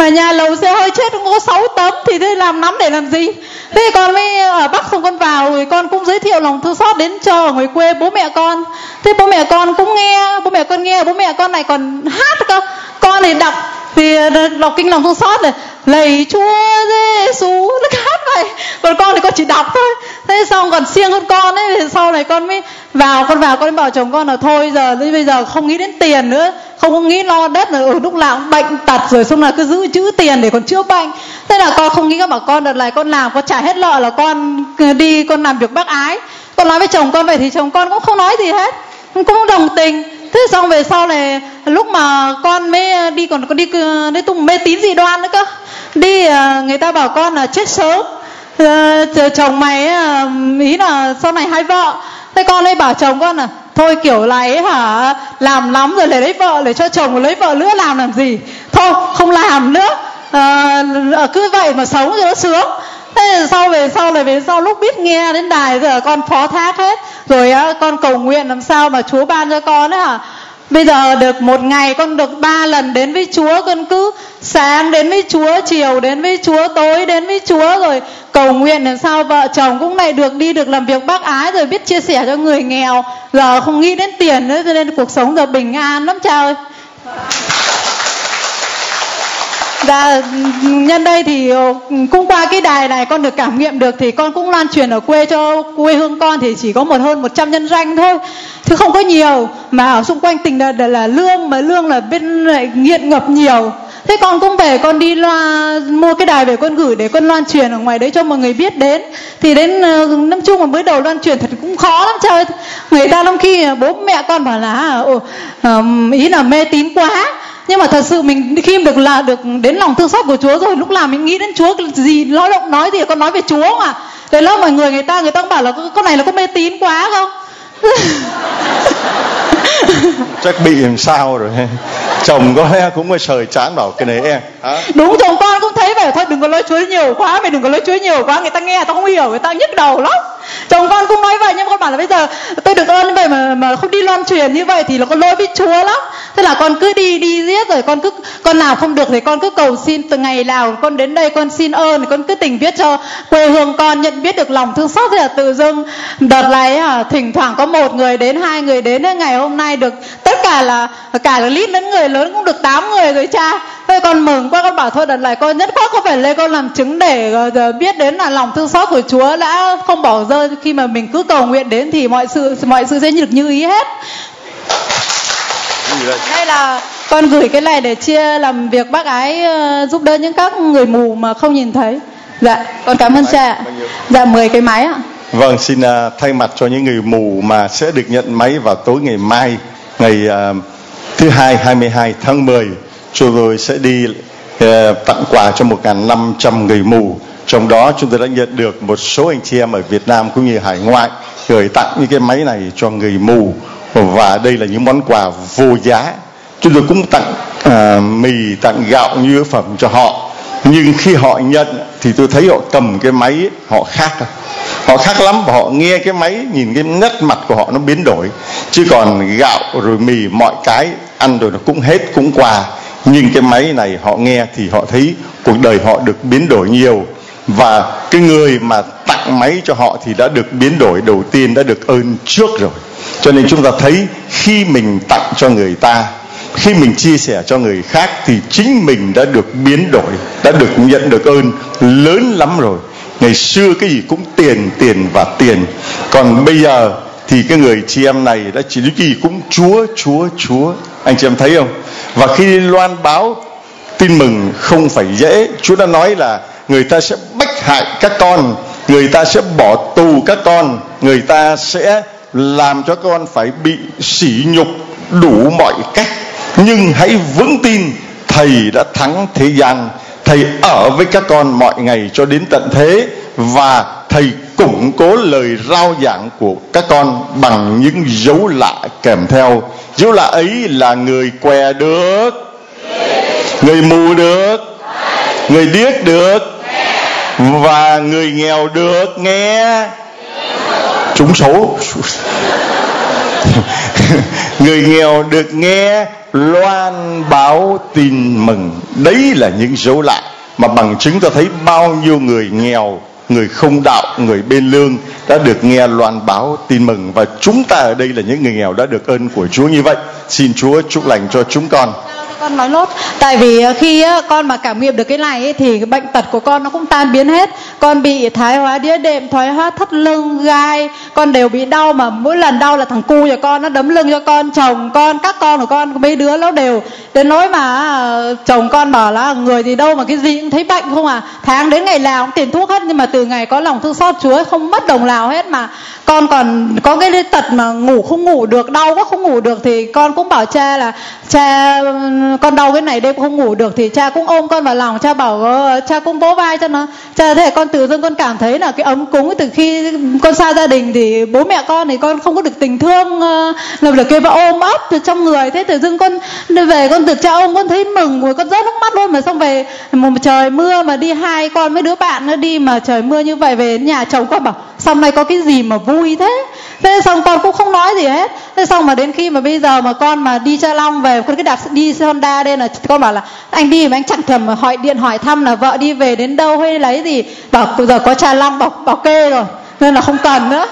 mà nhà lầu xe hơi chết cũng có sáu tấm, thì thế làm nắm để làm gì. Thế con mới ở Bắc xong con vào rồi con cũng giới thiệu lòng thương xót đến cho ở ngoài quê bố mẹ con. Thế bố mẹ con cũng nghe, bố mẹ con nghe, bố mẹ con này còn hát cơ. Con thì đọc thì đọc kinh lòng thương xót này, lạy Chúa Giêsu, nó hát vậy. Còn con thì con chỉ đọc thôi. Thế xong còn siêng hơn con ấy, thì sau này con mới vào, con vào con mới bảo chồng con là thôi giờ bây giờ không nghĩ đến tiền nữa, không có nghĩ lo đất nữa, ở lúc nào cũng bệnh tật rồi, xong là cứ giữ chữ tiền để còn chữa bệnh. Thế là con không nghĩ, các bảo con đợt này con làm con trả hết nợ là con đi con làm việc bác ái. Con nói với chồng con vậy thì chồng con cũng không nói gì hết, cũng đồng tình. Thế xong về sau này lúc mà con mới đi, còn con đi đi tung mê tín dị đoan nữa cơ. Đi người ta bảo con là chết sớm, chồng mày ý là sau này hai vợ. Thế con ấy bảo chồng con là thôi kiểu này hả, làm lắm rồi để lấy vợ, để cho chồng lấy vợ nữa làm làm gì, thôi không làm nữa, à, cứ vậy mà sống cho nó sướng. Thế sau về sau này về sau lúc biết nghe đến đài giờ con phó thác hết rồi á, con cầu nguyện làm sao mà Chúa ban cho con ấy hả. Bây giờ được một ngày con được ba lần đến với Chúa, con cứ sáng đến với Chúa, chiều đến với Chúa, tối đến với Chúa, rồi cầu nguyện làm sao vợ chồng cũng lại được đi được làm việc bác ái, rồi biết chia sẻ cho người nghèo, giờ không nghĩ đến tiền nữa, cho nên cuộc sống giờ bình an lắm cha ơi. Dạ, nhân đây thì cũng qua cái đài này con được cảm nghiệm được, thì con cũng lan truyền ở quê cho quê hương con thì chỉ có một hơn một trăm nhân danh thôi, chứ không có nhiều. Mà ở xung quanh tỉnh là, là lương, mà lương là bên lại nghiện ngập nhiều. Thế con cũng về con đi loa, mua cái đài về con gửi để con loan truyền ở ngoài đấy cho mọi người biết đến. Thì đến năm chung mà mới đầu loan truyền thật cũng khó lắm trời. Người ta lắm khi bố mẹ con bảo là ý là mê tín quá. Nhưng mà thật sự mình khi được là được đến lòng thương xót của Chúa rồi, lúc nào mình nghĩ đến Chúa gì nói động nói gì con nói về Chúa mà. Để lâu mọi người người ta người ta cũng bảo là con này là có mê tín quá không? Chắc bị làm sao rồi. Chồng có lẽ cũng có sời chán bảo cái này em hả? Đúng, chồng con cũng thấy vậy thôi, đừng có nói Chúa nhiều quá, mày đừng có nói Chúa nhiều quá, người ta nghe tao không hiểu, người ta nhức đầu lắm. Chồng con cũng nói vậy, nhưng mà con bảo là bây giờ tôi được ơn như vậy mà mà không đi loan truyền như vậy thì là con lỗi với Chúa lắm. Thế là con cứ đi đi giết rồi con cứ con nào không được thì con cứ cầu xin, từ ngày nào con đến đây con xin ơn thì con cứ tình viết cho quê hương con nhận biết được lòng thương xót. Thế là tự dưng đợt này à, thỉnh thoảng có một người đến, hai người đến, ngày hôm nay được tất cả là cả là lít lẫn người lớn cũng được tám người rồi cha. Thế con mừng quá, con bảo thôi đợt này con nhất quá có phải lên con làm chứng để uh, biết đến là lòng thương xót của Chúa đã không bỏ rơi, khi mà mình cứ cầu nguyện đến thì mọi sự mọi sự sẽ được như ý hết. Hay là con gửi cái này để chia làm việc bác ái uh, giúp đỡ những các người mù mà không nhìn thấy. Dạ, con cảm ơn cha. Dạ, mười cái máy ạ. Vâng, xin uh, thay mặt cho những người mù mà sẽ được nhận máy vào tối ngày mai, ngày uh, thứ hai hai mươi hai tháng mười, chúng tôi sẽ đi uh, tặng quà cho một nghìn năm trăm người mù. Trong đó chúng tôi đã nhận được một số anh chị em ở Việt Nam cũng như hải ngoại gửi tặng những cái máy này cho người mù, và đây là những món quà vô giá. Chúng tôi cũng tặng uh, mì, tặng gạo, nhu yếu phẩm cho họ. Nhưng khi họ nhận thì tôi thấy họ cầm cái máy ấy, họ khác họ khác lắm. Họ nghe cái máy, nhìn cái nét mặt của họ nó biến đổi. Chứ còn gạo rồi mì mọi cái ăn rồi nó cũng hết, cũng qua. Nhưng cái máy này họ nghe thì họ thấy cuộc đời họ được biến đổi nhiều. Và cái người mà tặng máy cho họ thì đã được biến đổi đầu tiên, đã được ơn trước rồi. Cho nên chúng ta thấy khi mình tặng cho người ta, khi mình chia sẻ cho người khác thì chính mình đã được biến đổi, đã được nhận được ơn lớn lắm rồi. Ngày xưa cái gì cũng tiền, tiền và tiền. Còn bây giờ thì cái người chị em này đã chỉ cái gì cũng Chúa, Chúa, Chúa. Anh chị em thấy không? Và khi loan báo tin mừng không phải dễ. Chúa đã nói là người ta sẽ bách hại các con, người ta sẽ bỏ tù các con, người ta sẽ làm cho các con phải bị sỉ nhục đủ mọi cách. Nhưng hãy vững tin, Thầy đã thắng thế gian. Thầy ở với các con mọi ngày cho đến tận thế. Và Thầy củng cố lời rao giảng của các con bằng những dấu lạ kèm theo. Dấu lạ ấy là người què được, người mù được, người điếc được, và người nghèo được nghe trúng số. Người nghèo được nghe loan báo tin mừng. Đấy là những dấu lạ mà bằng chứng ta thấy bao nhiêu người nghèo, người không đạo, người bên lương đã được nghe loan báo tin mừng. Và chúng ta ở đây là những người nghèo đã được ơn của Chúa như vậy. Xin Chúa chúc lành cho chúng con. Con nói nốt, tại vì khi con mà cảm nghiệm được cái này ấy, thì cái bệnh tật của con nó cũng tan biến hết. Con bị thoái hóa đĩa đệm, thoái hóa thắt lưng, gai, con đều bị đau, mà mỗi lần đau là thằng cu nhà con nó đấm lưng cho con, chồng con, các con của con, mấy đứa nó đều đến nỗi mà chồng con bảo là người thì đâu mà cái gì cũng thấy bệnh không à, tháng đến ngày nào cũng tiền thuốc hết. Nhưng mà từ ngày có lòng thương xót Chúa không mất đồng nào hết, mà con còn có cái tật mà ngủ không ngủ được, đau quá không ngủ được, thì con cũng bảo cha là cha con đau cái này đêm không ngủ được, thì cha cũng ôm con vào lòng, cha bảo cha cũng vỗ vai cho nó. Cha thế con tự dưng con cảm thấy là cái ấm cúng từ khi con xa gia đình thì bố mẹ con thì con không có được tình thương, làm được cái ôm ấp từ trong người. Thế tự dưng con về con được cha ôm, con thấy mừng rồi con rớt nước mắt luôn. Mà xong về một trời mưa mà đi hai con mấy đứa bạn nó đi mà trời mưa như vậy, về nhà chồng con bảo xong này có cái gì mà vui thế. Thế xong con cũng không nói gì hết. Thế xong mà đến khi mà bây giờ mà con mà đi Cha Long về, con cái đạp đi Honda đây là con bảo là anh đi mà anh chẳng thèm hỏi điện hỏi thăm là vợ đi về đến đâu hay lấy gì, bảo giờ có Cha Long bảo, bảo kê rồi nên là không cần nữa.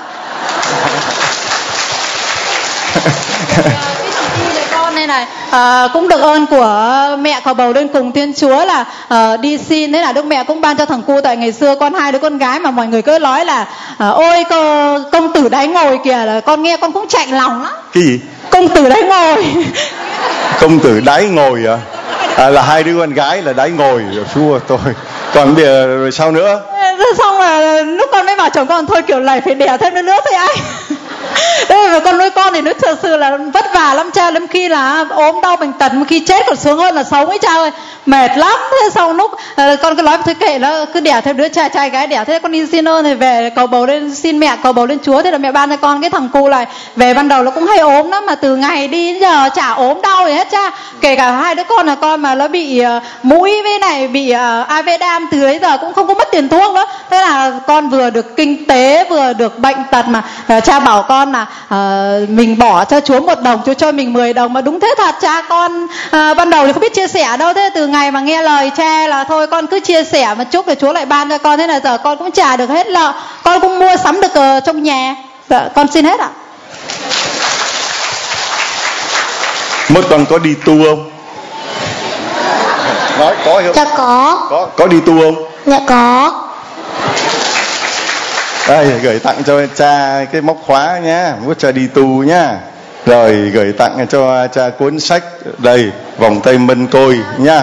Con này này à, cũng được ơn của mẹ cầu bầu lên cùng Thiên Chúa là à, đi xin, thế là Đức Mẹ cũng ban cho thằng cu. Tại ngày xưa con hai đứa con gái mà mọi người cứ nói là à, ôi cô, công tử đáy ngồi kìa, là con nghe con cũng chạnh lòng lắm. Cái gì? Công tử đáy ngồi. Công tử đáy ngồi à? À là hai đứa con gái là đáy ngồi rồi xua tôi. Còn bây giờ rồi sao nữa? Rồi xong là lúc con mới bảo chồng con thôi kiểu này phải đẻ thêm nữa nữa thôi anh. Thế mà con nuôi con thì nó thật sự là vất vả lắm cha, lắm khi là ốm đau bệnh tật, khi chết còn sướng hơn là sống ấy cha ơi, mệt lắm. Thế sau lúc uh, con cứ nói thôi kệ nó, cứ đẻ thêm đứa trai trai gái đẻ. Thế con đi xin ơn thì về cầu bầu lên, xin mẹ cầu bầu lên Chúa. Thế là mẹ ban cho con cái thằng cu này. Về ban đầu nó cũng hay ốm lắm, mà từ ngày đi đến giờ chả ốm đau gì hết cha. Kể cả hai đứa con là con mà nó bị uh, mũi với này bị uh, amidan, từ đấy giờ cũng không có mất tiền thuốc nữa. Thế là con vừa được kinh tế vừa được bệnh tật, mà uh, cha bảo con là uh, mình bỏ cho Chúa một đồng, Chúa cho mình mười đồng. Mà đúng thế thật cha, con uh, ban đầu thì không biết chia sẻ đâu. Thế từ ngày mà nghe lời cha là thôi con cứ chia sẻ một chút rồi Chúa lại ban cho con. Thế là giờ con cũng trả được hết lợ, con cũng mua sắm được uh, trong nhà. Dạ, con xin hết ạ. Mốt con có đi tu không? Nói có không? Dạ có. Có có đi tu không? Dạ có. Đây gửi tặng cho cha cái móc khóa nhá, muốn cha đi tu nhá. Rồi gửi tặng cho cha cuốn sách đây, vòng tay mân côi nhá.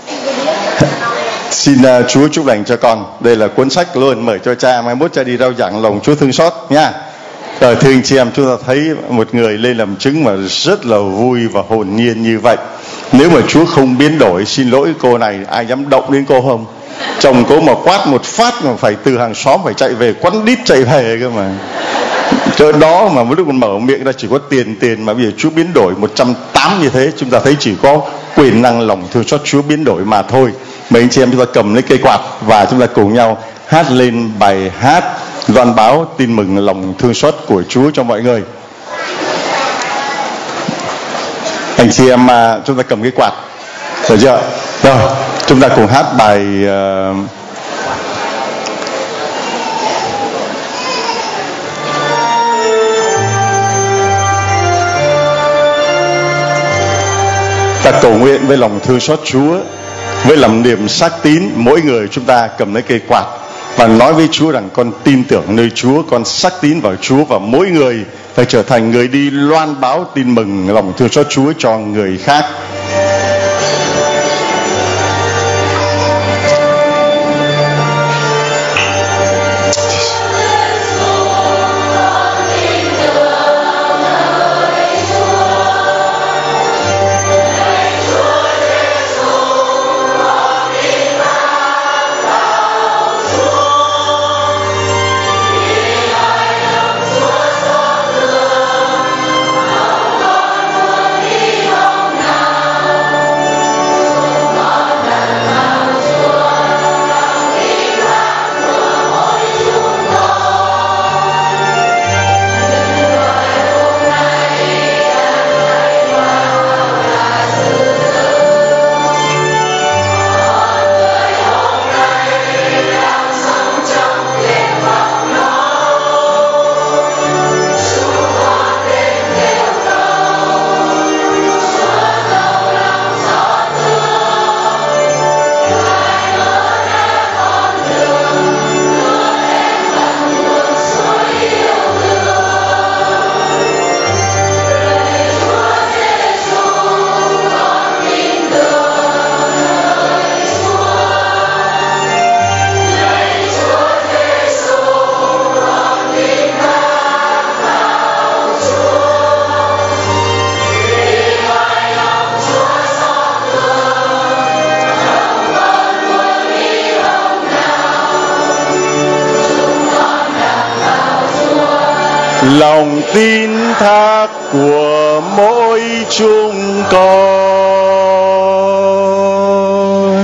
Xin uh, Chúa chúc lành cho con. Đây là cuốn sách luôn, mời cho cha, mai mốt cha đi rao giảng lòng Chúa thương xót nha. Rồi thưa anh chị em, chúng ta thấy một người lên làm chứng mà rất là vui và hồn nhiên như vậy. Nếu mà Chúa không biến đổi, xin lỗi cô này, ai dám động đến cô không? Chồng cô mà quát một phát mà phải từ hàng xóm phải chạy về, quắn đít chạy về cơ mà. Chỗ đó mà một lúc còn mở miệng ra chỉ có tiền tiền, mà bây giờ Chúa biến đổi một trăm tám mươi như thế, chúng ta thấy chỉ có quyền năng lòng thương xót Chúa biến đổi mà thôi. Mấy anh chị em chúng ta cầm lấy cây quạt và chúng ta cùng nhau hát lên bài hát loan báo tin mừng lòng thương xót của Chúa cho mọi người. Anh chị em mà chúng ta cầm cái quạt được chưa? Rồi chúng ta cùng hát bài uh, ta cầu nguyện với lòng thương xót Chúa, với lòng niềm xác tín. Mỗi người chúng ta cầm lấy cây quạt và nói với Chúa rằng con tin tưởng nơi Chúa, con xác tín vào Chúa, và mỗi người phải trở thành người đi loan báo tin mừng lòng thương xót Chúa cho người khác. Hãy subscribe cho kênh Ghiền Mì Gõ để không bỏ lỡ lòng tin thác của mỗi chúng con.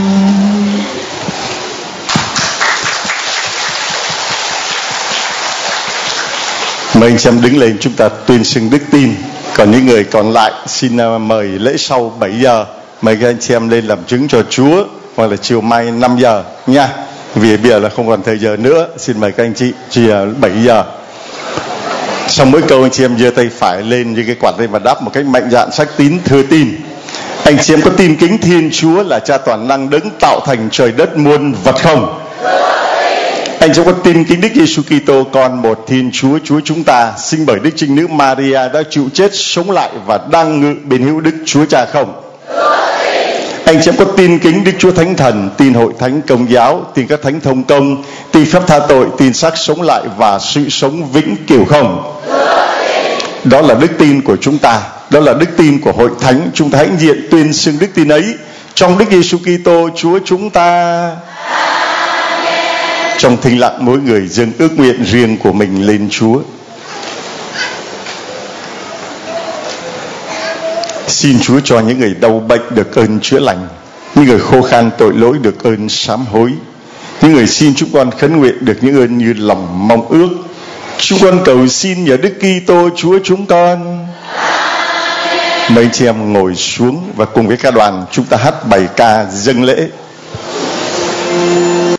Mời anh chị em đứng lên, chúng ta tuyên xưng đức tin. Còn những người còn lại xin mời lễ sau bảy giờ. Mời các anh chị em lên làm chứng cho Chúa, hoặc là chiều mai năm giờ nha. Vì bây giờ là không còn thời giờ nữa. Xin mời các anh chị chỉ bảy giờ. Sau mỗi câu anh chị em giơ tay phải lên như cái quạt lên và đáp một cách mạnh dạn xác tín thưa tin. Anh chị em có tin kính Thiên Chúa là Cha toàn năng đấng tạo thành trời đất muôn vật không? Anh chị em có tin kính Đức Giêsu Kitô con một Thiên Chúa, Chúa chúng ta, sinh bởi Đức Trinh Nữ Maria, đã chịu chết sống lại và đang ngự bên hữu Đức Chúa Cha không? Anh chị em có tin kính Đức Chúa Thánh Thần, tin hội thánh Công giáo, tin các thánh thông công, tin phép tha tội, tin xác sống lại và sự sống vĩnh cửu không? Đó là đức tin của chúng ta, đó là đức tin của hội thánh. Chúng ta hãy diện tuyên xưng đức tin ấy trong Đức Giêsu Kitô Chúa chúng ta. Trong thinh lặng mỗi người dâng ước nguyện riêng của mình lên Chúa. Xin Chúa cho những người đau bệnh được ơn chữa lành, những người khô khan tội lỗi được ơn sám hối, những người xin chúng con khấn nguyện được những ơn như lòng mong ước. Chúng con cầu xin nhờ Đức Kitô Chúa chúng con. Mấy anh chị em ngồi xuống và cùng với ca đoàn chúng ta hát bài ca dâng lễ.